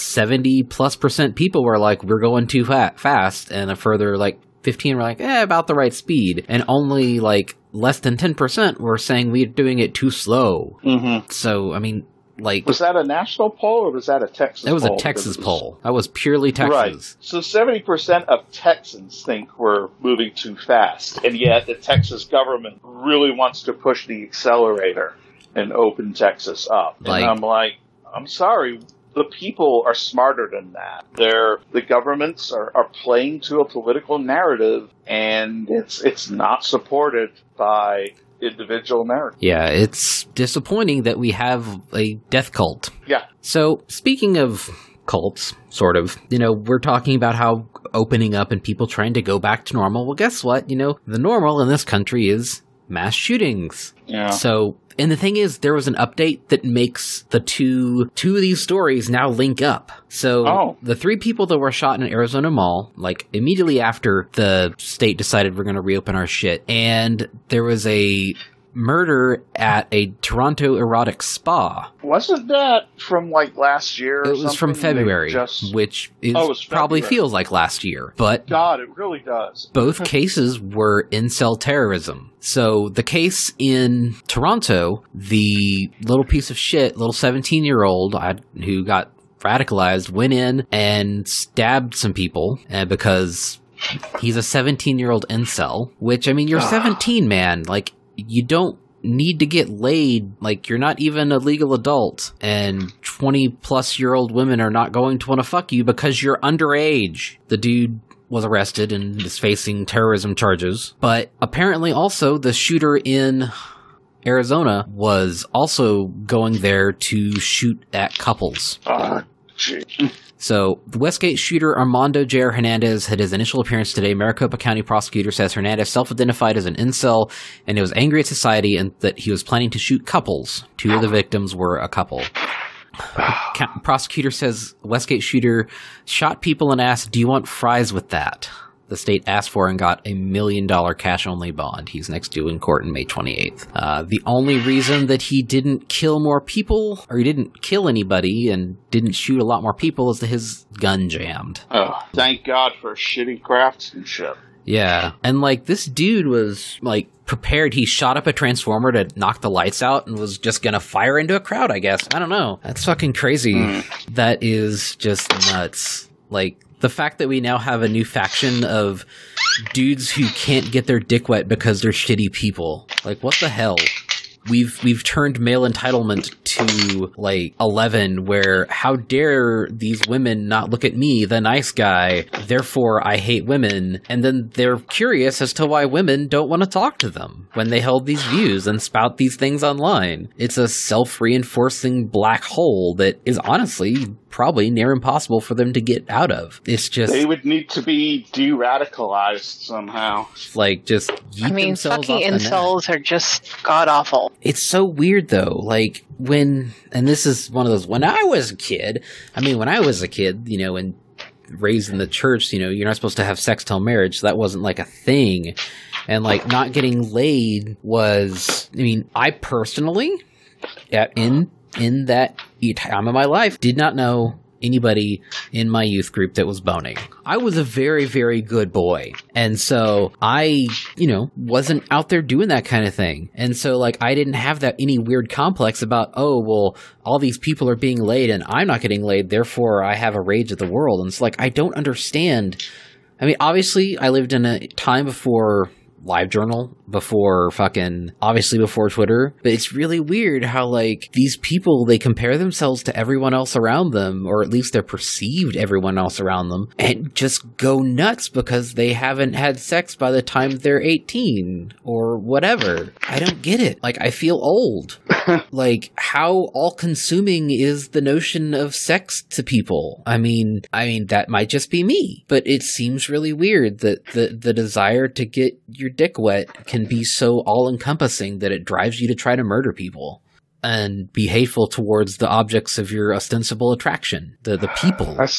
70+% people were like, we're going too fast, and a further, like, 15 were like, about the right speed. And only, like, less than 10% were saying we're doing it too slow. Mm-hmm. So, I mean, like... Was that a national poll or was that a Texas poll? That was a Texas poll. That was purely Texas. Right. So 70% of Texans think we're moving too fast. And yet the Texas government really wants to push the accelerator and open Texas up. And I'm like, I'm sorry. The people are smarter than that. The governments are playing to a political narrative, and it's not supported by individual Americans. Yeah, it's disappointing that we have a death cult. Yeah. So, speaking of cults, sort of, we're talking about how opening up and people trying to go back to normal. Well, guess what? The normal in this country is mass shootings. Yeah. So, and the thing is, there was an update that makes the two of these stories now link up. So, the 3 people that were shot in an Arizona mall, like, immediately after the state decided we're going to reopen our shit, and there was a murder at a Toronto erotic spa. Wasn't that from, like, last year or something? It was from February, which probably feels like last year. But God, it really does. Both cases were incel terrorism. So the case in Toronto, the little piece of shit, little 17-year-old who got radicalized, went in and stabbed some people because he's a 17-year-old incel, which, I mean, you're 17, man. Like, you don't need to get laid. Like, you're not even a legal adult, and 20-plus-year-old women are not going to want to fuck you because you're underage. The dude was arrested and is facing terrorism charges, but apparently also the shooter in Arizona was also going there to shoot at couples. So, the Westgate shooter Armando Jair Hernandez had his initial appearance today. Maricopa County prosecutor says Hernandez self-identified as an incel and was angry at society and that he was planning to shoot couples. 2 of the victims were a couple. Prosecutor says Westgate shooter shot people and asked, "Do you want fries with that?" The state asked for and got $1 million cash-only bond. He's next due in court on May 28th. The only reason that he didn't kill more people, or he didn't kill anybody and didn't shoot a lot more people, is that his gun jammed. Oh, thank God for shitty craftsmanship. Yeah, and, like, this dude was, like, prepared. He shot up a transformer to knock the lights out and was just gonna fire into a crowd, I guess. I don't know. That's fucking crazy. That is just nuts. Like, the fact that we now have a new faction of dudes who can't get their dick wet because they're shitty people. Like, what the hell? We've turned male entitlement to, like, 11, where how dare these women not look at me, the nice guy, therefore I hate women, and then they're curious as to why women don't want to talk to them when they hold these views and spout these things online. It's a self-reinforcing black hole that is honestly probably near impossible for them to get out of. It's just... They would need to be de-radicalized somehow. Like, just yeet themselves fucking off the incels are just god-awful. It's so weird, though. Like, and this is one of those, when I was a kid, and raised in the church, you're not supposed to have sex till marriage, so that wasn't, like, a thing. And, like, not getting laid was, I personally, in that time of my life, did not know anybody in my youth group that was boning. I was a very, very good boy. And so I, wasn't out there doing that kind of thing. And so, like, I didn't have that any weird complex about, oh, well, all these people are being laid and I'm not getting laid, therefore I have a rage at the world. And it's like, I don't understand. Obviously, I lived in a time before LiveJournal, before Twitter. But it's really weird how, like, these people, they compare themselves to everyone else around them, or at least they're perceived everyone else around them, and just go nuts because they haven't had sex by the time they're 18, or whatever. I don't get it. Like, I feel old. Like, how all-consuming is the notion of sex to people? I mean, that might just be me, but it seems really weird that the desire to get your dick wet can be so all-encompassing that it drives you to try to murder people and be hateful towards the objects of your ostensible attraction, the people,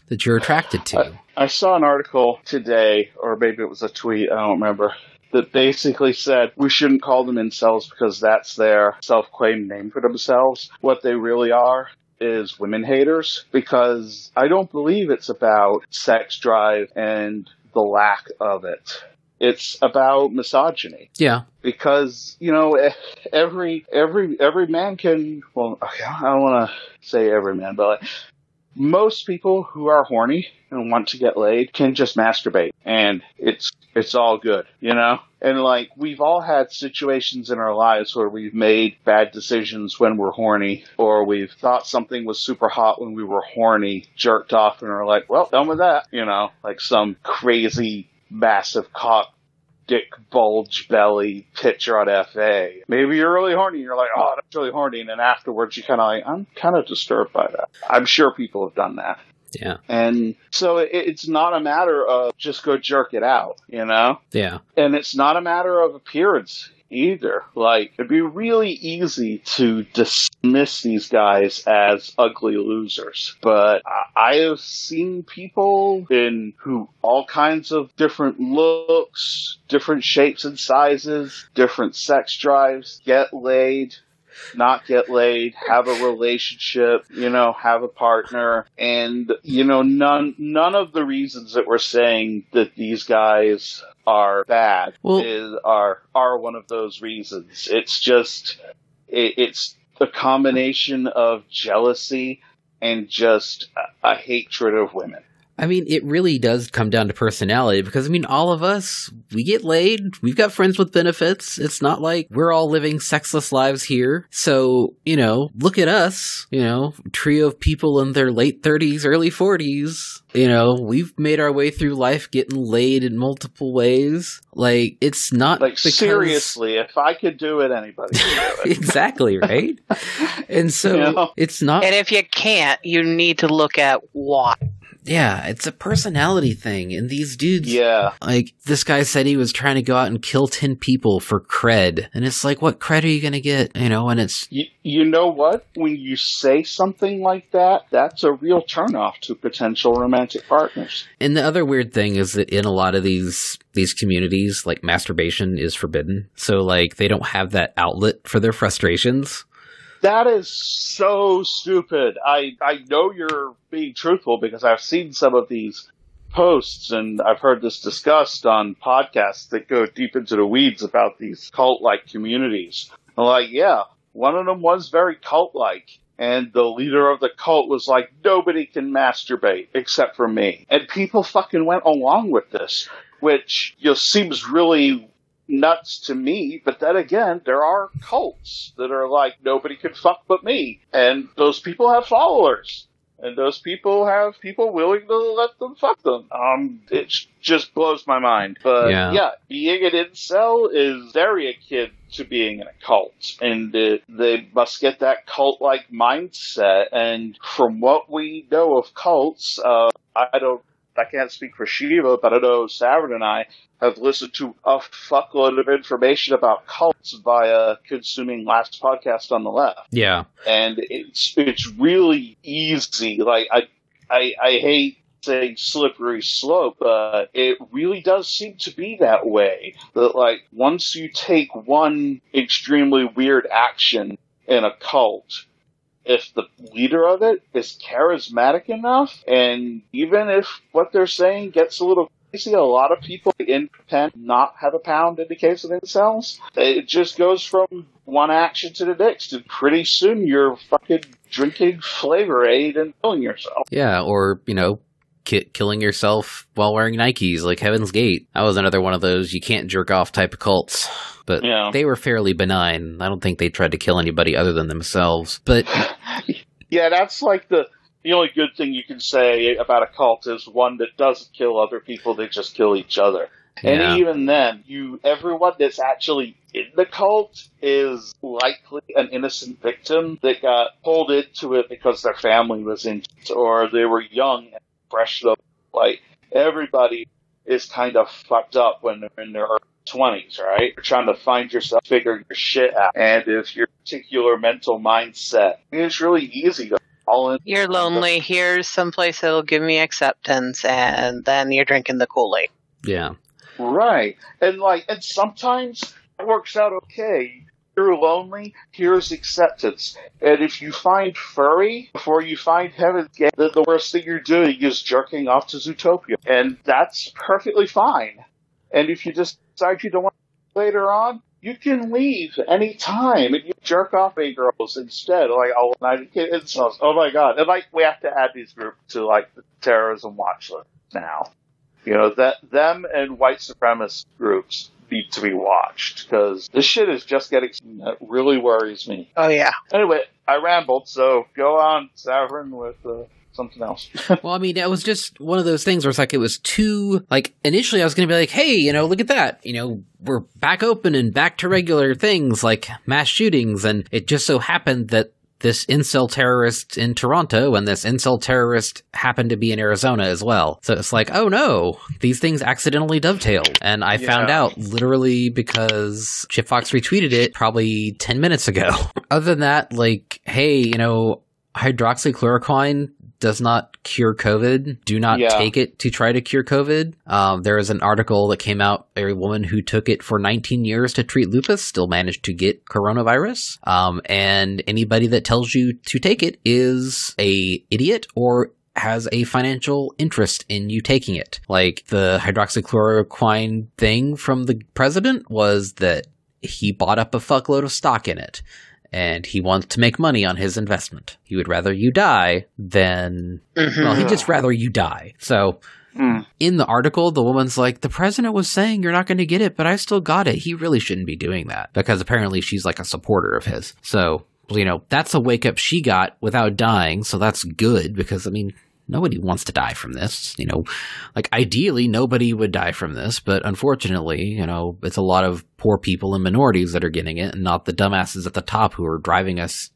that you're attracted to. I saw an article today, or maybe it was a tweet, I don't remember, that basically said we shouldn't call them incels because that's their self-claimed name for themselves. What they really are is women haters, because I don't believe it's about sex drive and the lack of it. It's about misogyny. Yeah. Because, you know, every man can, well, I don't want to say every man, but most people who are horny and want to get laid can just masturbate, and it's all good, you know? And, like, we've all had situations in our lives where we've made bad decisions when we're horny, or we've thought something was super hot when we were horny, jerked off, and are like, well, done with that, you know? Like some crazy, massive cock, dick, bulge, belly picture on FA. Maybe you're really horny, and you're like, oh, that's really horny, and then afterwards you kind of like, I'm kind of disturbed by that. I'm sure people have done that. Yeah. And so it's not a matter of just go jerk it out, you know? Yeah. And it's not a matter of appearance either. Like, it'd be really easy to dismiss these guys as ugly losers. But I have seen people who all kinds of different looks, different shapes and sizes, different sex drives, get laid, not get laid, have a relationship, you know, have a partner. And, you know, none of the reasons that we're saying that these guys are bad are one of those reasons. It's just, it's a combination of jealousy and just a hatred of women. I mean, it really does come down to personality because, I mean, all of us, we get laid. We've got friends with benefits. It's not like we're all living sexless lives here. So, you know, look at us, you know, trio of people in their late 30s, early 40s. You know, we've made our way through life getting laid in multiple ways. Like, it's not like, because... seriously, if I could do it, anybody could do it. Exactly, right? And so, you know? It's not... And if you can't, you need to look at why. Yeah, it's a personality thing. And these dudes, like, this guy said he was trying to go out and kill 10 people for cred. And it's like, what cred are you going to get? You know, and it's... You know what? When you say something like that, that's a real turnoff to potential romantic partners. And the other weird thing is that in a lot of these communities, like, masturbation is forbidden. So, like, they don't have that outlet for their frustrations. That is so stupid. I know you're being truthful because I've seen some of these posts and I've heard this discussed on podcasts that go deep into the weeds about these cult-like communities. I'm like, yeah, one of them was very cult-like. And the leader of the cult was like, nobody can masturbate except for me. And people fucking went along with this, which seems really nuts to me, but then again, there are cults that are like, nobody can fuck but me, and those people have followers, and those people have people willing to let them fuck them. It just blows my mind. But yeah, being an incel is very akin to being in a cult, and they must get that cult-like mindset. And from what we know of cults, I can't speak for Shiva, but I know Savern and I have listened to a fuckload of information about cults via consuming Last Podcast on the Left. Yeah. And it's really easy. Like, I hate saying slippery slope, but it really does seem to be that way. That, like, once you take one extremely weird action in a cult, if the leader of it is charismatic enough, and even if what they're saying gets a little crazy, a lot of people in Penn not have a pound in the case of incels. It just goes from one action to the next, and pretty soon you're fucking drinking Flavor Aid and killing yourself. Yeah, or, you know, killing yourself while wearing Nikes, like Heaven's Gate. That was another one of those you can't jerk off type of cults. But they were fairly benign. I don't think they tried to kill anybody other than themselves. But yeah, that's like the only good thing you can say about a cult is one that doesn't kill other people, they just kill each other. Yeah. And even then, everyone that's actually in the cult is likely an innocent victim that got pulled into it because their family was in it, or they were young and fresh. Like, everybody is kind of fucked up when they're in their early 20s, right? You're trying to find yourself, figure your shit out. And if your particular mental mindset, it's really easy to all in. You're lonely. Here's someplace that'll give me acceptance, and then you're drinking the Kool-Aid. Yeah. Right. And sometimes it works out okay. You're lonely, here's acceptance. And if you find furry before you find heaven's gate, then the worst thing you're doing is jerking off to Zootopia. And that's perfectly fine. And if you decide you don't want to later on, you can leave any time and you jerk off a girls instead. Oh my God. And we have to add these groups to the terrorism watch list now. That them and white supremacist groups need to be watched because this shit is just getting. That really worries me. Oh yeah. Anyway, I rambled, so go on, Savern, with something else. Well, I mean, it was just one of those things where it was too, initially I was going to be hey, look at that. We're back open and back to regular things like mass shootings. And it just so happened that this incel terrorist in Toronto and this incel terrorist happened to be in Arizona as well. So it's oh no, these things accidentally dovetailed. And I found out literally because Chip Fox retweeted it probably 10 minutes ago. Other than that, hey, hydroxychloroquine does not cure COVID. Do not take it to try to cure COVID. There is an article that came out. A woman who took it for 19 years to treat lupus still managed to get coronavirus. And anybody that tells you to take it is a idiot or has a financial interest in you taking it. The hydroxychloroquine thing from the president was that he bought up a fuckload of stock in it. And he wants to make money on his investment. He would rather you die than... Well, he'd just rather you die. So, in the article, the woman's the president was saying you're not going to get it, but I still got it. He really shouldn't be doing that. Because apparently she's a supporter of his. So, that's a wake-up she got without dying, so that's good. Because, nobody wants to die from this. Ideally, nobody would die from this, but unfortunately, it's a lot of poor people and minorities that are getting it, and not the dumbasses at the top who are driving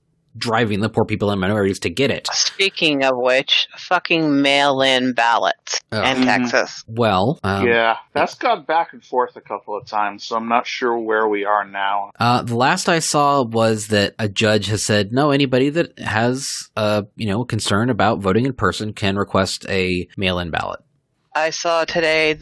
the poor people and minorities to get it. Speaking of which, fucking mail-in ballots in Texas. Well, that's gone back and forth a couple of times, so I'm not sure where we are now. The last I saw was that a judge has said, no, anybody that has concern about voting in person can request a mail-in ballot. I saw today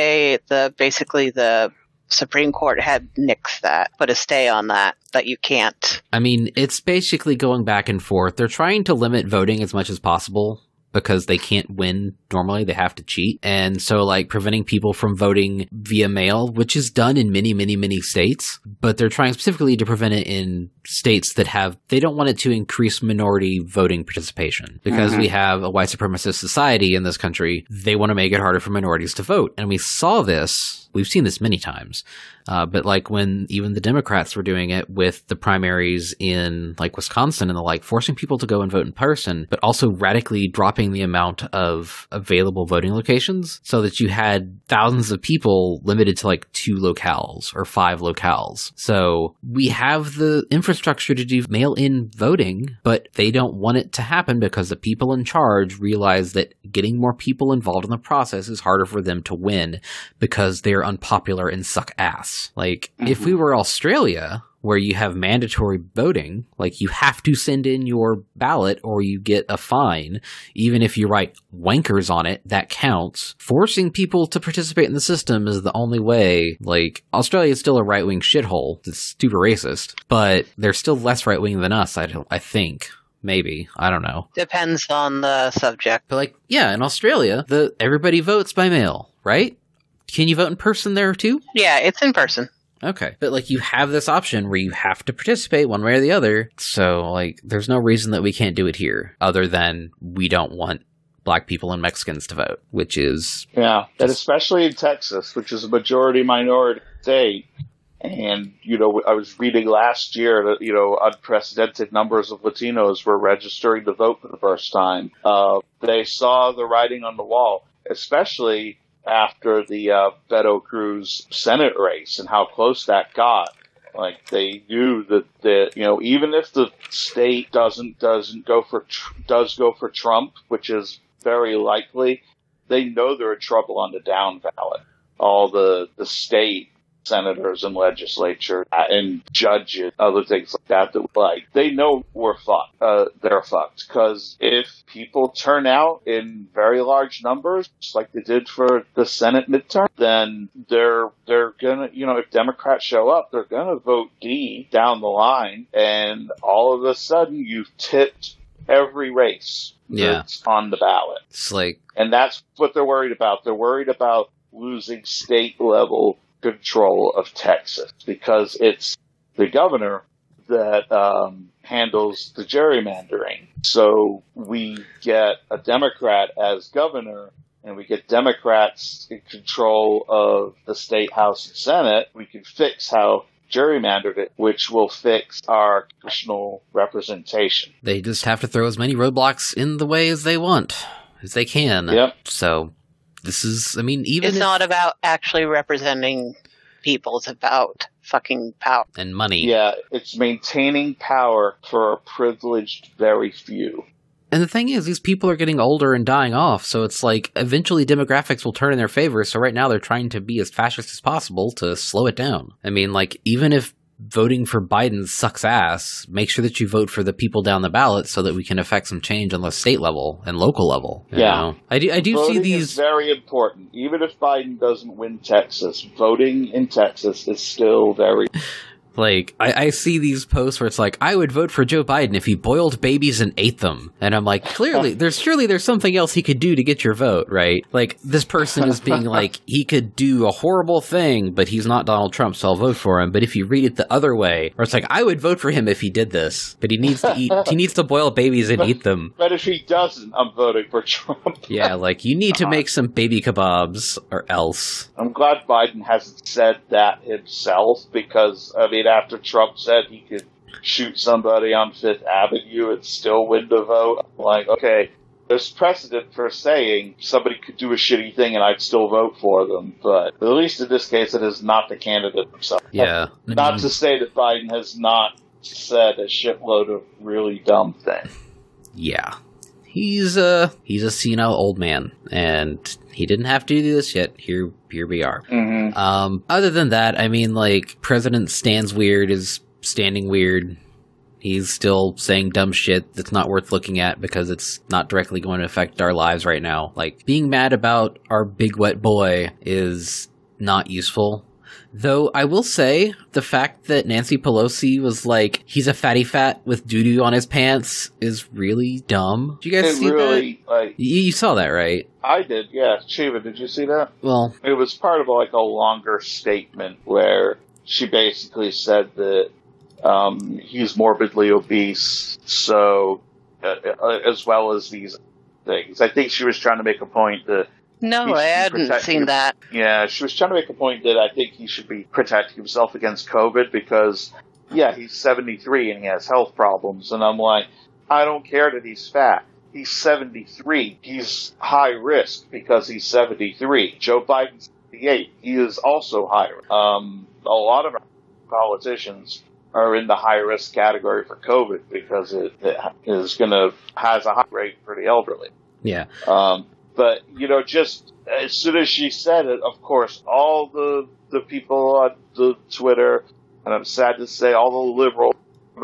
that basically the Supreme Court had nixed that, put a stay on that you can't. It's basically going back and forth. They're trying to limit voting as much as possible because they can't win normally. They have to cheat. And so preventing people from voting via mail, which is done in many, many, many states, but they're trying specifically to prevent it in states that they don't want it to increase minority voting participation because we have a white supremacist society in this country. They want to make it harder for minorities to vote. And we saw this. We've seen this many times. But when even the Democrats were doing it with the primaries in Wisconsin and forcing people to go and vote in person, but also radically dropping the amount of available voting locations so that you had thousands of people limited to 2 locales or 5 locales. So we have the infrastructure to do mail-in voting, but they don't want it to happen because the people in charge realize that getting more people involved in the process is harder for them to win because they're unpopular and suck ass. If we were Australia, where you have mandatory voting, you have to send in your ballot or you get a fine, even if you write wankers on it, that counts. Forcing people to participate in the system is the only way. Australia is still a right-wing shithole. It's super racist, but they're still less right-wing than us, I think. Maybe. I don't know. Depends on the subject. But in Australia, everybody votes by mail, right? Can you vote in person there too? Yeah, it's in person. Okay. But you have this option where you have to participate one way or the other. So there's no reason that we can't do it here other than we don't want black people and Mexicans to vote, which is... Yeah, and especially in Texas, which is a majority minority state. And, I was reading last year that, unprecedented numbers of Latinos were registering to vote for the first time. They saw the writing on the wall, especially after the Beto Cruz Senate race and how close that got. They knew that even if the state does go for Trump, which is very likely, they know they're in trouble on the down ballot. All the state senators and legislature and judges, other things like that, they know we're fucked. They're fucked. Because if people turn out in very large numbers, just like they did for the Senate midterm, then they're gonna, if Democrats show up, they're gonna vote D down the line, and all of a sudden you've tipped every race that's on the ballot. It's like, and that's what they're worried about. They're worried about losing state level control of Texas, because it's the governor that handles the gerrymandering. So we get a Democrat as governor, and we get Democrats in control of the state House and Senate. We can fix how gerrymandered it, which will fix our congressional representation. they just have to throw as many roadblocks in the way as they want, as they can. Yep. So this is, even It's not about actually representing people. It's about fucking power. and money. Yeah, it's maintaining power for a privileged very few. And the thing is, these people are getting older and dying off, so it's like, eventually demographics will turn in their favor, so right now they're trying to be as fascist as possible to slow it down. Even if voting for Biden sucks ass, make sure that you vote for the people down the ballot so that we can affect some change on the state level and local level. You know? I do Voting see these... is very important. Even if Biden doesn't win Texas, voting in Texas is still very... I see these posts where it's like, I would vote for Joe Biden if he boiled babies and ate them. And I'm like, surely there's something else he could do to get your vote, right? This person is being like, he could do a horrible thing, but he's not Donald Trump, so I'll vote for him. But if you read it the other way, where it's like, I would vote for him if he did this, but he needs to boil babies and eat them. But if he doesn't, I'm voting for Trump. Yeah, you need to make some baby kebabs or else. I'm glad Biden hasn't said that himself, because, after Trump said he could shoot somebody on Fifth Avenue and still win the vote, I'm like, okay, there's precedent for saying somebody could do a shitty thing and I'd still vote for them, but at least in this case it is not the candidate himself. Yeah. Not to say that Biden has not said a shitload of really dumb things. Yeah. He's a senile old man, and he didn't have to do this yet. Here we are. Mm-hmm. Other than that, President Stands Weird is standing weird. He's still saying dumb shit that's not worth looking at because it's not directly going to affect our lives right now. Being mad about our big wet boy is not useful. Though I will say, the fact that Nancy Pelosi was like, he's a fatty fat with doo-doo on his pants is really dumb. Did you guys see that? You saw that, right? I did, yeah. Shiva, did you see that? Well, it was part of a longer statement where she basically said that he's morbidly obese, so as well as these things. I think she was trying to make a point that No, I hadn't seen that. Yeah, she was trying to make a point that I think he should be protecting himself against COVID because, yeah, he's 73 and he has health problems. And I'm like, I don't care that he's fat. He's 73. He's high risk because he's 73. Joe Biden's 68. He is also high risk. A lot of our politicians are in the high risk category for COVID because it has a high rate for the elderly. Yeah. But, just as soon as she said it, of course, all the people on the Twitter, and I'm sad to say all the liberals,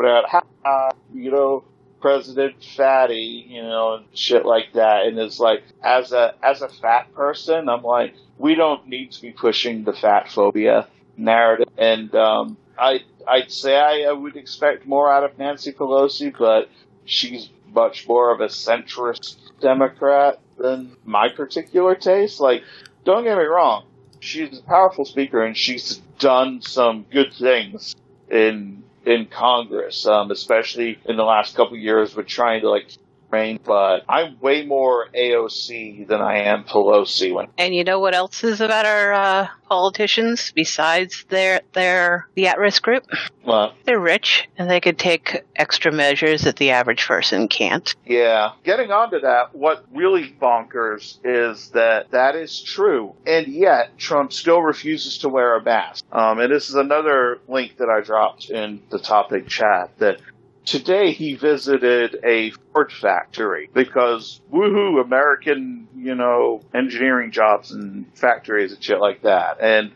President Fatty, and shit like that. And it's like, as a fat person, I'm like, we don't need to be pushing the fat phobia narrative. And I'd say I would expect more out of Nancy Pelosi, but she's much more of a centrist Democrat than my particular taste. Don't get me wrong, she's a powerful speaker and she's done some good things in Congress, especially in the last couple of years with trying to reign. But I'm way more AOC than I am Pelosi. And you know what else is about our politicians besides the at-risk group? What? They're rich and they could take extra measures that the average person can't. Yeah. Getting onto that, what really bonkers is that is true, and yet Trump still refuses to wear a mask. And this is another link that I dropped in the topic chat that today he visited a Ford factory because woohoo, American, engineering jobs and factories and shit like that. And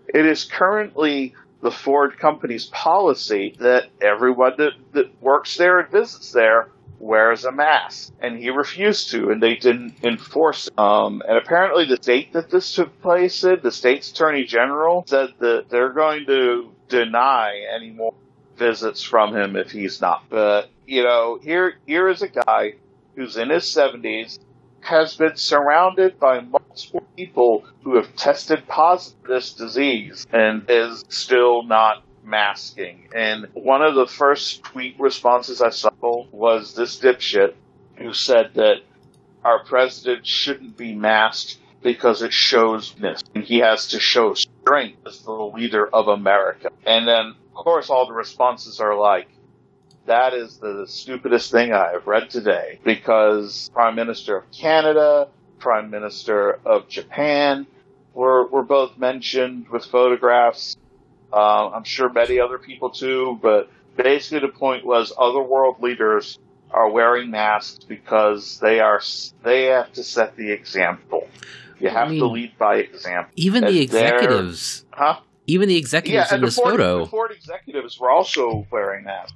It is currently the Ford company's policy that everyone that works there and visits there wears a mask. And he refused to, and they didn't enforce it. And apparently the state that this took place in, the state's attorney general, said that they're going to deny any more visits from him if he's not. But, here is a guy who's in his 70s, has been surrounded by multiple people who have tested positive for this disease and is still not masking. And one of the first tweet responses I saw was this dipshit who said that our president shouldn't be masked because it shows weakness, and he has to show strength as the leader of America. And then, of course, all the responses are like, that is the stupidest thing I have read today, because Prime Minister of Canada, Prime Minister of Japan were both mentioned with photographs. I'm sure many other people too, but basically the point was other world leaders are wearing masks because they have to set the example. You have to lead by example. Even the executives. Even the executives in this photo. The Ford executives were also wearing masks.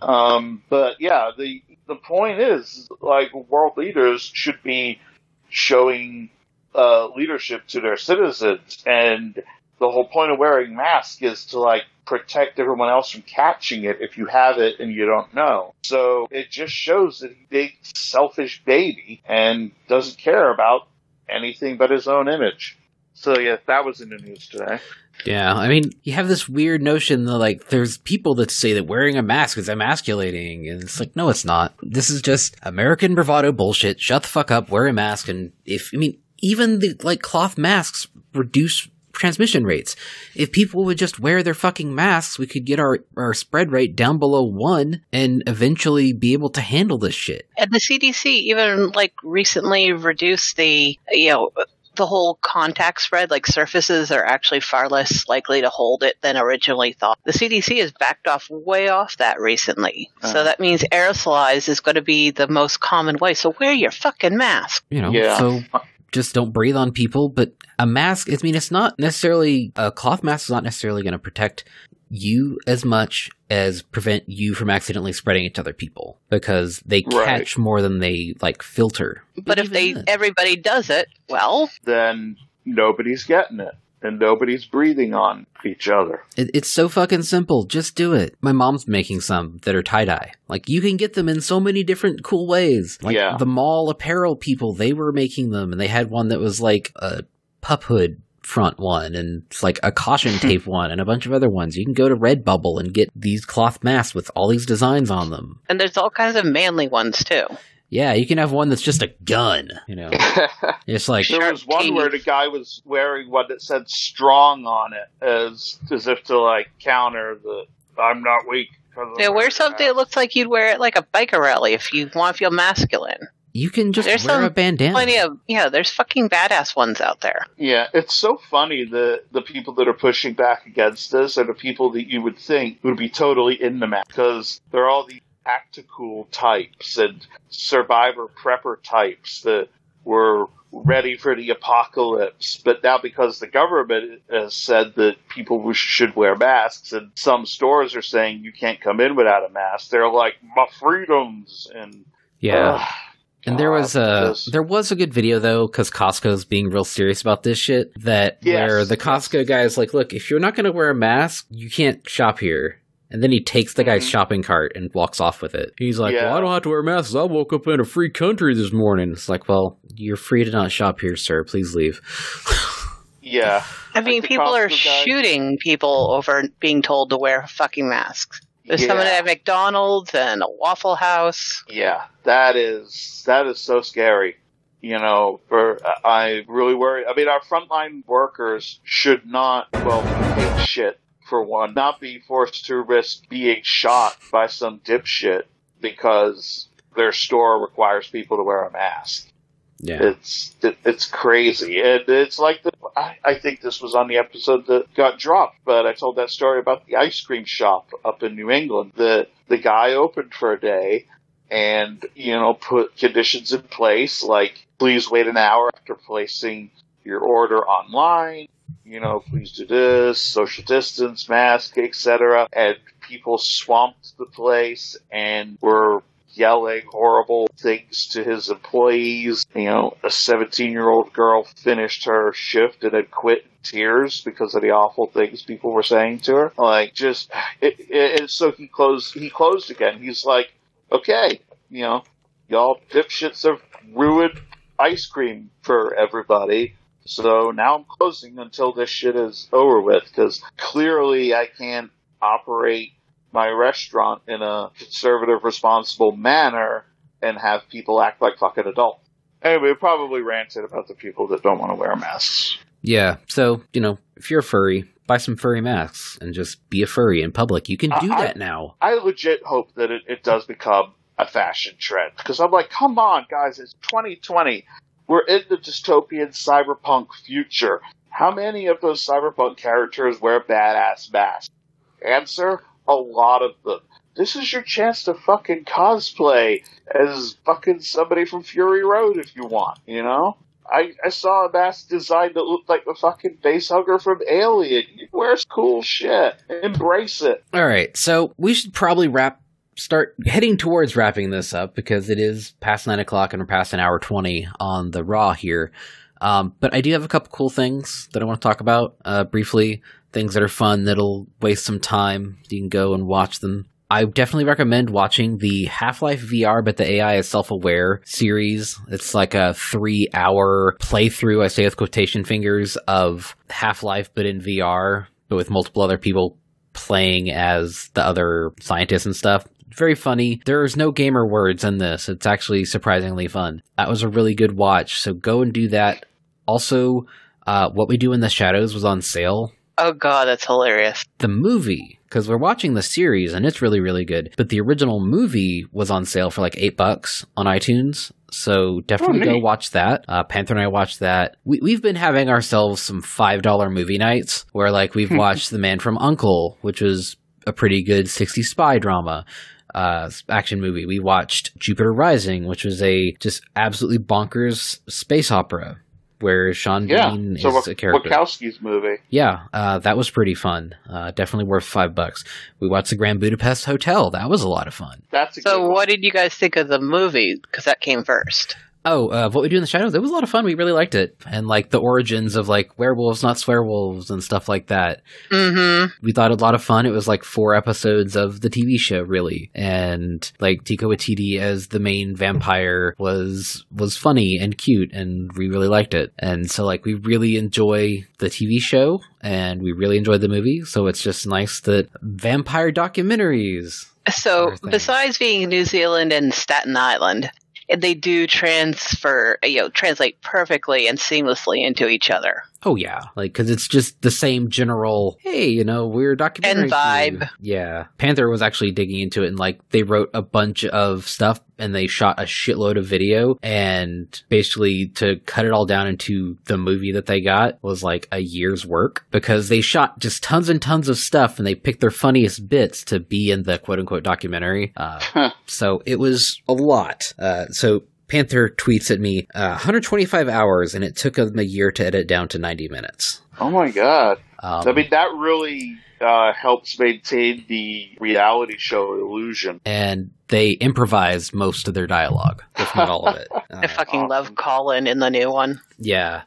But yeah, the point is, like, world leaders should be showing leadership to their citizens, and the whole point of wearing masks is to, like, protect everyone else from catching it if you have it and you don't know. So it just shows that he's a big selfish baby and doesn't care about anything but his own image. So yeah, that was in the news today. Yeah, I mean, you have this weird notion that, like, there's people that say that wearing a mask is emasculating, and it's like, no, it's not. This is just American bravado bullshit. Shut the fuck up, wear a mask, and even the, like, cloth masks reduce transmission rates. If people would just wear their fucking masks, we could get our spread rate down below 1 and eventually be able to handle this shit. And the CDC even, like, recently reduced the whole contact spread, like surfaces are actually far less likely to hold it than originally thought. The CDC has backed way off that recently. So that means aerosolize is going to be the most common way. So wear your fucking mask. So just don't breathe on people. But a mask, it's not necessarily, a cloth mask is not necessarily going to protect you as much as prevent you from accidentally spreading it to other people, because they catch more than they, like, filter. But if everybody does it, well, then nobody's getting it, and nobody's breathing on each other. It's so fucking simple. Just do it. My mom's making some that are tie-dye. Like, you can get them in so many different cool ways. Like, the mall apparel people, they were making them, and they had one that was like a pup hood front one, and it's like a caution tape one, and a bunch of other ones. You can go to Redbubble and get these cloth masks with all these designs on them. And there's all kinds of manly ones too. Yeah, you can have one that's just a gun, It's like, there was one where the guy was wearing one that said strong on it, as if to, like, counter the I'm not weak. Yeah, wear something that looks like you'd wear it like a biker rally if you want to feel masculine. You can just wear a bandana. There's fucking badass ones out there. Yeah, it's so funny that the people that are pushing back against this are the people that you would think would be totally in the mask, because they're all these tactical types and survivor prepper types that were ready for the apocalypse. But now, because the government has said that people should wear masks, and some stores are saying you can't come in without a mask, they're like, my freedoms, and and there was a good video, though, because Costco's being real serious about this shit, where the Costco guy is like, look, if you're not going to wear a mask, you can't shop here. And then he takes the guy's shopping cart and walks off with it. He's like, well, I don't have to wear masks. I woke up in a free country this morning. It's like, well, you're free to not shop here, sir. Please leave. Yeah. I mean, people are shooting people over being told to wear fucing masks. There's someone at McDonald's and a Waffle House. Yeah, that is so scary. I really worry. I mean, our frontline workers should not, shit, for one, not be forced to risk being shot by some dipshit because their store requires people to wear a mask. Yeah. It's crazy. And it's like, I think this was on the episode that got dropped, but I told that story about the ice cream shop up in New England. The guy opened for a day and, put conditions in place, like, please wait an hour after placing your order online. please do this, social distance, mask, etc. And people swamped the place and were yelling horrible things to his employees. A 17-year-old girl finished her shift and had quit in tears because of the awful things people were saying to her. So he closed again. He's like, okay, y'all dipshits have ruined ice cream for everybody. So now I'm closing until this shit is over with, because clearly I can't operate my restaurant in a conservative, responsible manner and have people act like fucking adults. Anyway, we probably ranted about the people that don't want to wear masks. Yeah, so, if you're a furry, buy some furry masks and just be a furry in public. You can do that now. I legit hope that it does become a fashion trend, because I'm like, come on, guys, it's 2020. We're in the dystopian cyberpunk future. How many of those cyberpunk characters wear badass masks? Answer: a lot of them. This is your chance to fucking cosplay as fucking somebody from Fury Road if you want, I saw a mask design that looked like the fucking facehugger from Alien. He wears cool shit. Embrace it. All right, so we should probably start heading towards wrapping this up, because it is past 9 o'clock and we're past an hour 20 on the Raw here. But I do have a couple cool things that I want to talk about briefly. Things that are fun that'll waste some time. You can go and watch them. I definitely recommend watching the Half-Life VR, but the AI is self-aware series. It's like a 3-hour playthrough, I say with quotation fingers, of Half-Life, but in VR, but with multiple other people playing as the other scientists and stuff. Very funny. There's no gamer words in this. It's actually surprisingly fun. That was a really good watch, so go and do that. Also, What We Do in the Shadows was on sale. Oh god, that's hilarious. The movie, because we're watching the series and it's really, really good, but the original movie was on sale for like $8 on iTunes. So definitely go watch that. Panther and I watched that. We've been having ourselves some $5 movie nights where we've watched The Man from U.N.C.L.E., which was a pretty good 60s spy drama. Action movie. We watched Jupiter Rising, which was a just absolutely bonkers space opera where Sean Bean is a character. Wachowski's movie. Yeah, that was pretty fun. Definitely worth $5. We watched The Grand Budapest Hotel. That was a lot of fun. So what did you guys think of the movie? Because that came first. What We Do in the Shadows, it was a lot of fun. We really liked it. And the origins of werewolves, not swearwolves and stuff like that. Mm-hmm. We thought it a lot of fun. It was 4 episodes of the TV show, really. And Taika Waititi as the main vampire was funny and cute, and we really liked it. And so we really enjoy the TV show and we really enjoyed the movie. So it's just nice that vampire documentaries. So besides being New Zealand and Staten Island, they do translate perfectly and seamlessly into each other. Oh, yeah. Because it's just the same general, hey, we're documentary. And vibe. Yeah. Panther was actually digging into it, and they wrote a bunch of stuff and they shot a shitload of video, and basically to cut it all down into the movie that they got was a year's work, because they shot just tons and tons of stuff and they picked their funniest bits to be in the quote unquote documentary. So it was a lot. So Panther tweets at me, 125 hours, and it took them a year to edit down to 90 minutes. Oh my god. That really helps maintain the reality show illusion. And they improvised most of their dialogue, if not all of it. I fucking love Colin in the new one. Yeah.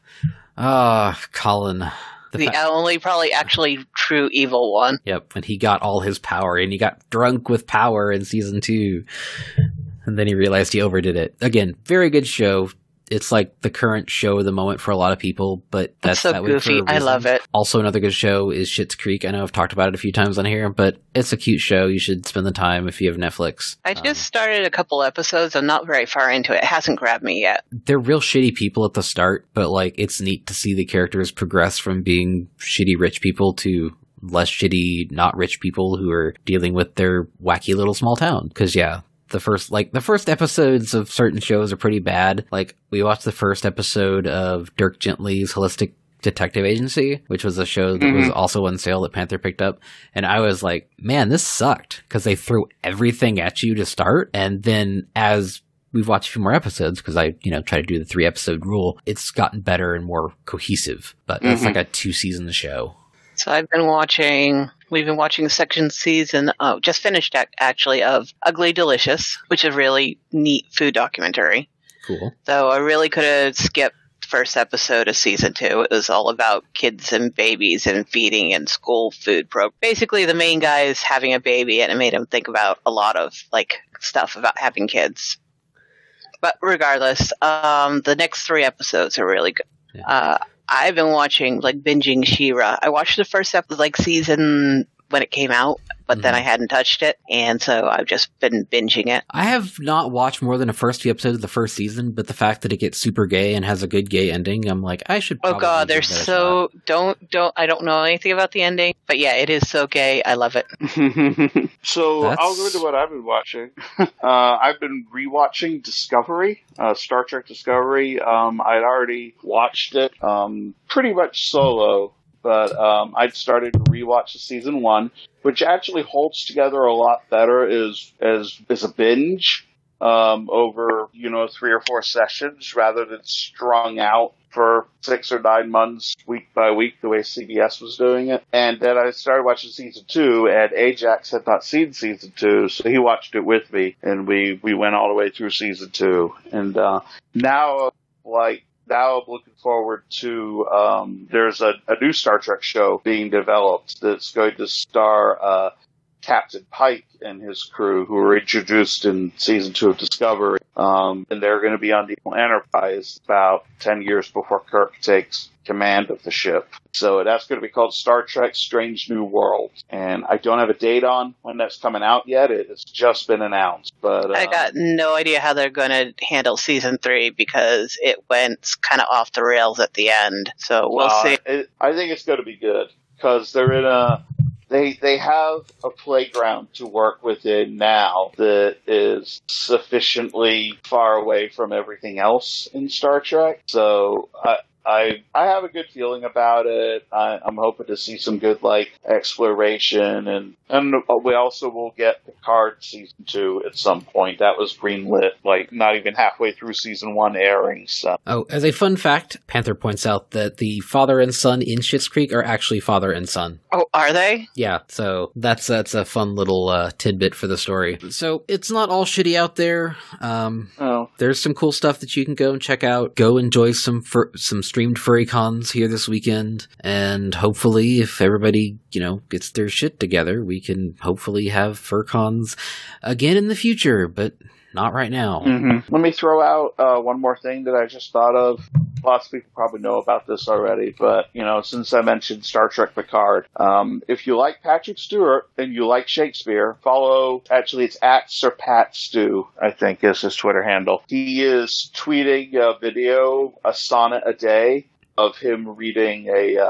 Colin. The only probably actually true evil one. Yep, and he got all his power, and he got drunk with power in season 2. And then he realized he overdid it. Again, very good show. It's the current show of the moment for a lot of people, but that's so that way goofy. I love it. Also, another good show is Schitt's Creek. I know I've talked about it a few times on here, but it's a cute show. You should spend the time if you have Netflix. I just started a couple episodes. I'm not very far into it. It hasn't grabbed me yet. They're real shitty people at the start, but it's neat to see the characters progress from being shitty rich people to less shitty, not rich people who are dealing with their wacky little small town. Because, yeah. The first episodes of certain shows are pretty bad. We watched the first episode of Dirk Gently's Holistic Detective Agency, which was a show that was also on sale that Panther picked up. And I was like, man, this sucked, because they threw everything at you to start. And then as we've watched a few more episodes, because I, try to do the 3-episode rule, it's gotten better and more cohesive. But it's like a 2-season show. So we've been watching the second season, just finished actually, of Ugly Delicious, which is a really neat food documentary. Cool. So I really could have skipped the first episode of season 2. It was all about kids and babies and feeding and school food Basically, the main guy is having a baby, and it made him think about a lot of stuff about having kids. But regardless, the next 3 episodes are really good. Yeah. I've been binging She-Ra. I watched the first episode, season when it came out, but then I hadn't touched it, and so I've just been binging it. I have not watched more than the first few episodes of the first season, but the fact that it gets super gay and has a good gay ending, I'm like, I should probably... Oh god, they're so... I don't know anything about the ending, but yeah, it is so gay. I love it. So, I'll go into what I've been watching. I've been rewatching Discovery, Star Trek Discovery. I'd already watched it pretty much solo, but I'd started to rewatch the season 1, which actually holds together a lot better as a binge over 3 or 4 sessions rather than strung out for 6 or 9 months, week by week, the way CBS was doing it. And then I started watching season 2, and Ajax had not seen season 2, so he watched it with me, and we went all the way through season 2. And now I'm looking forward to, there's a new Star Trek show being developed that's going to star Captain Pike and his crew, who were introduced in season 2 of Discovery. And they're going to be on the Enterprise about 10 years before Kirk takes command of the ship. So that's going to be called Star Trek Strange New World. And I don't have a date on when that's coming out yet. It's just been announced. But I got no idea how they're going to handle season 3 because it went kind of off the rails at the end. So we'll see. I think it's going to be good because they're in they have a playground to work within now that is sufficiently far away from everything else in Star Trek. So I have a good feeling about it. I'm hoping to see some good exploration, and we also will get Picard season 2 at some point. That was greenlit not even halfway through season 1 airing. So. Oh, as a fun fact, Panther points out that the father and son in Schitt's Creek are actually father and son. Oh, are they? Yeah, so that's a fun little tidbit for the story. So it's not all shitty out there. There's some cool stuff that you can go and check out. Go enjoy some streamed furry cons here this weekend, and hopefully if everybody gets their shit together, we can hopefully have fur cons again in the future, but not right now. Let me throw out one more thing that I just thought of. Lots of people probably know about this already, but since I mentioned Star Trek Picard, if you like Patrick Stewart and you like Shakespeare, it's at Sir Pat Stew, I think is his Twitter handle. He is tweeting a sonnet a day of him reading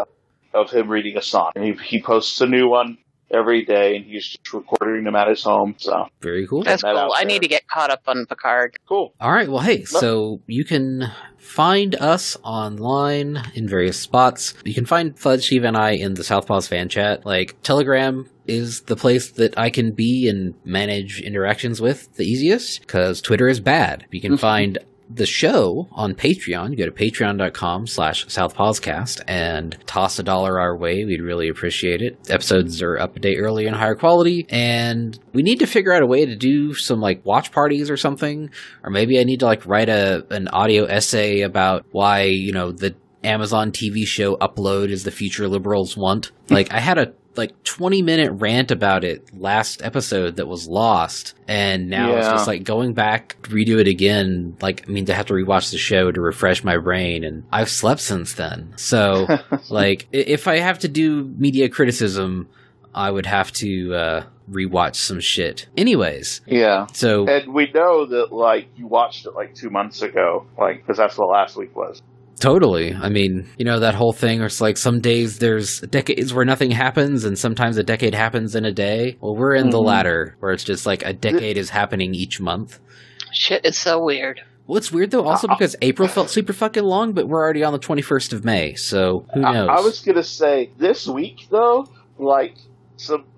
a sonnet. He posts a new one every day, and he's just recording them at his home. So very cool. That's cool. I need to get caught up on Picard. Cool. All right. Well, hey, so you can find us online in various spots. You can find Fudge, Steve, and I in the Southpaws fan chat. Telegram is the place that I can be and manage interactions with the easiest, because Twitter is bad. You can find the show on Patreon. Go to patreon.com/southpawscast and toss $1 our way. We'd really appreciate it. Episodes are up a day early and higher quality, and we need to figure out a way to do some watch parties or something, or maybe I need to write an audio essay about why the Amazon TV show Upload is the future liberals want. I had a 20-minute rant about it last episode that was lost, and now it's just going back, redo it again. I have to rewatch the show to refresh my brain, and I've slept since then. So, if I have to do media criticism, I would have to rewatch some shit. Anyways. Yeah. So, and we know that, you watched it 2 months ago, because that's what last week was. Totally. I mean, that whole thing where it's some days there's decades where nothing happens, and sometimes a decade happens in a day. Well, we're in the latter, where it's just a decade is happening each month. Shit is so weird. Well, it's weird, though, also because April felt super fucking long, but we're already on the 21st of May, so who knows? I was going to say, this week, though,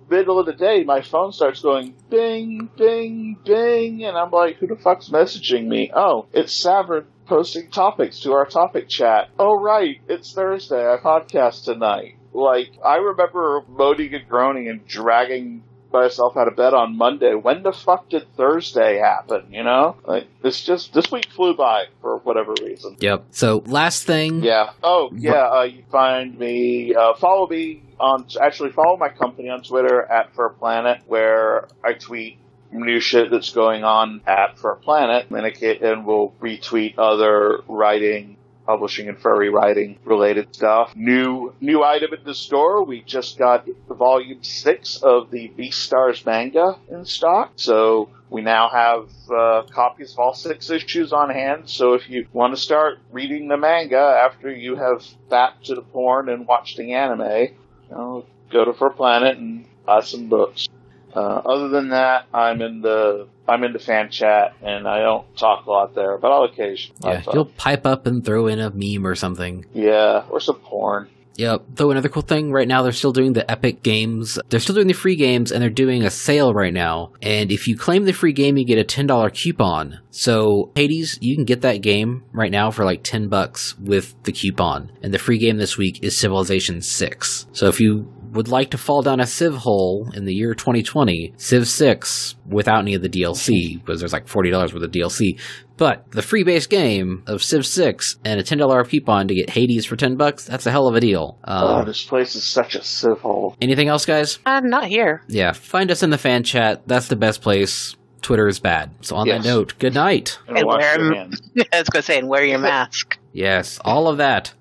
middle of the day, my phone starts going bing, bing, bing, and I'm like, who the fuck's messaging me? Oh, it's Savern posting topics to our topic chat. Oh, right, it's Thursday. I podcast tonight. Like, I remember moaning and groaning and dragging myself out of bed on Monday. When the fuck did Thursday happen, you know? Like, it's just, this week flew by for whatever reason. Yep. So, last thing. Yeah. Oh, yeah, you find me, follow my company on Twitter at FurPlanet, where I tweet new shit that's going on at FurPlanet, and we'll retweet other writing, publishing and furry writing related stuff. New item in the store. We just got volume 6 of the Beastars manga in stock. So we now have copies of all 6 issues on hand. So if you want to start reading the manga after you have backed to the porn and watched the anime, go to FurPlanet and buy some books. Other than that, I'm in the fan chat, and I don't talk a lot there, but I'll occasionally. Yeah, you'll pipe up and throw in a meme or something. Yeah, or some porn. Yep. Though another cool thing, right now they're still doing the Epic games. They're still doing the free games, and they're doing a sale right now. And if you claim the free game, you get a $10 coupon. So Hades, you can get that game right now for like $10 with the coupon. And the free game this week is Civilization 6. So if you would like to fall down a Civ hole in the year 2020, Civ 6 without any of the DLC, because there's like $40 worth of DLC. But the free base game of Civ 6 and a $10 coupon to get Hades for $10, that's a hell of a deal. This place is such a Civ hole. Anything else, guys? Not here. Yeah, find us in the fan chat. That's the best place. Twitter is bad. So on that note, good night. And wash your hands. I was going to say, and wear your mask. Yes, all of that.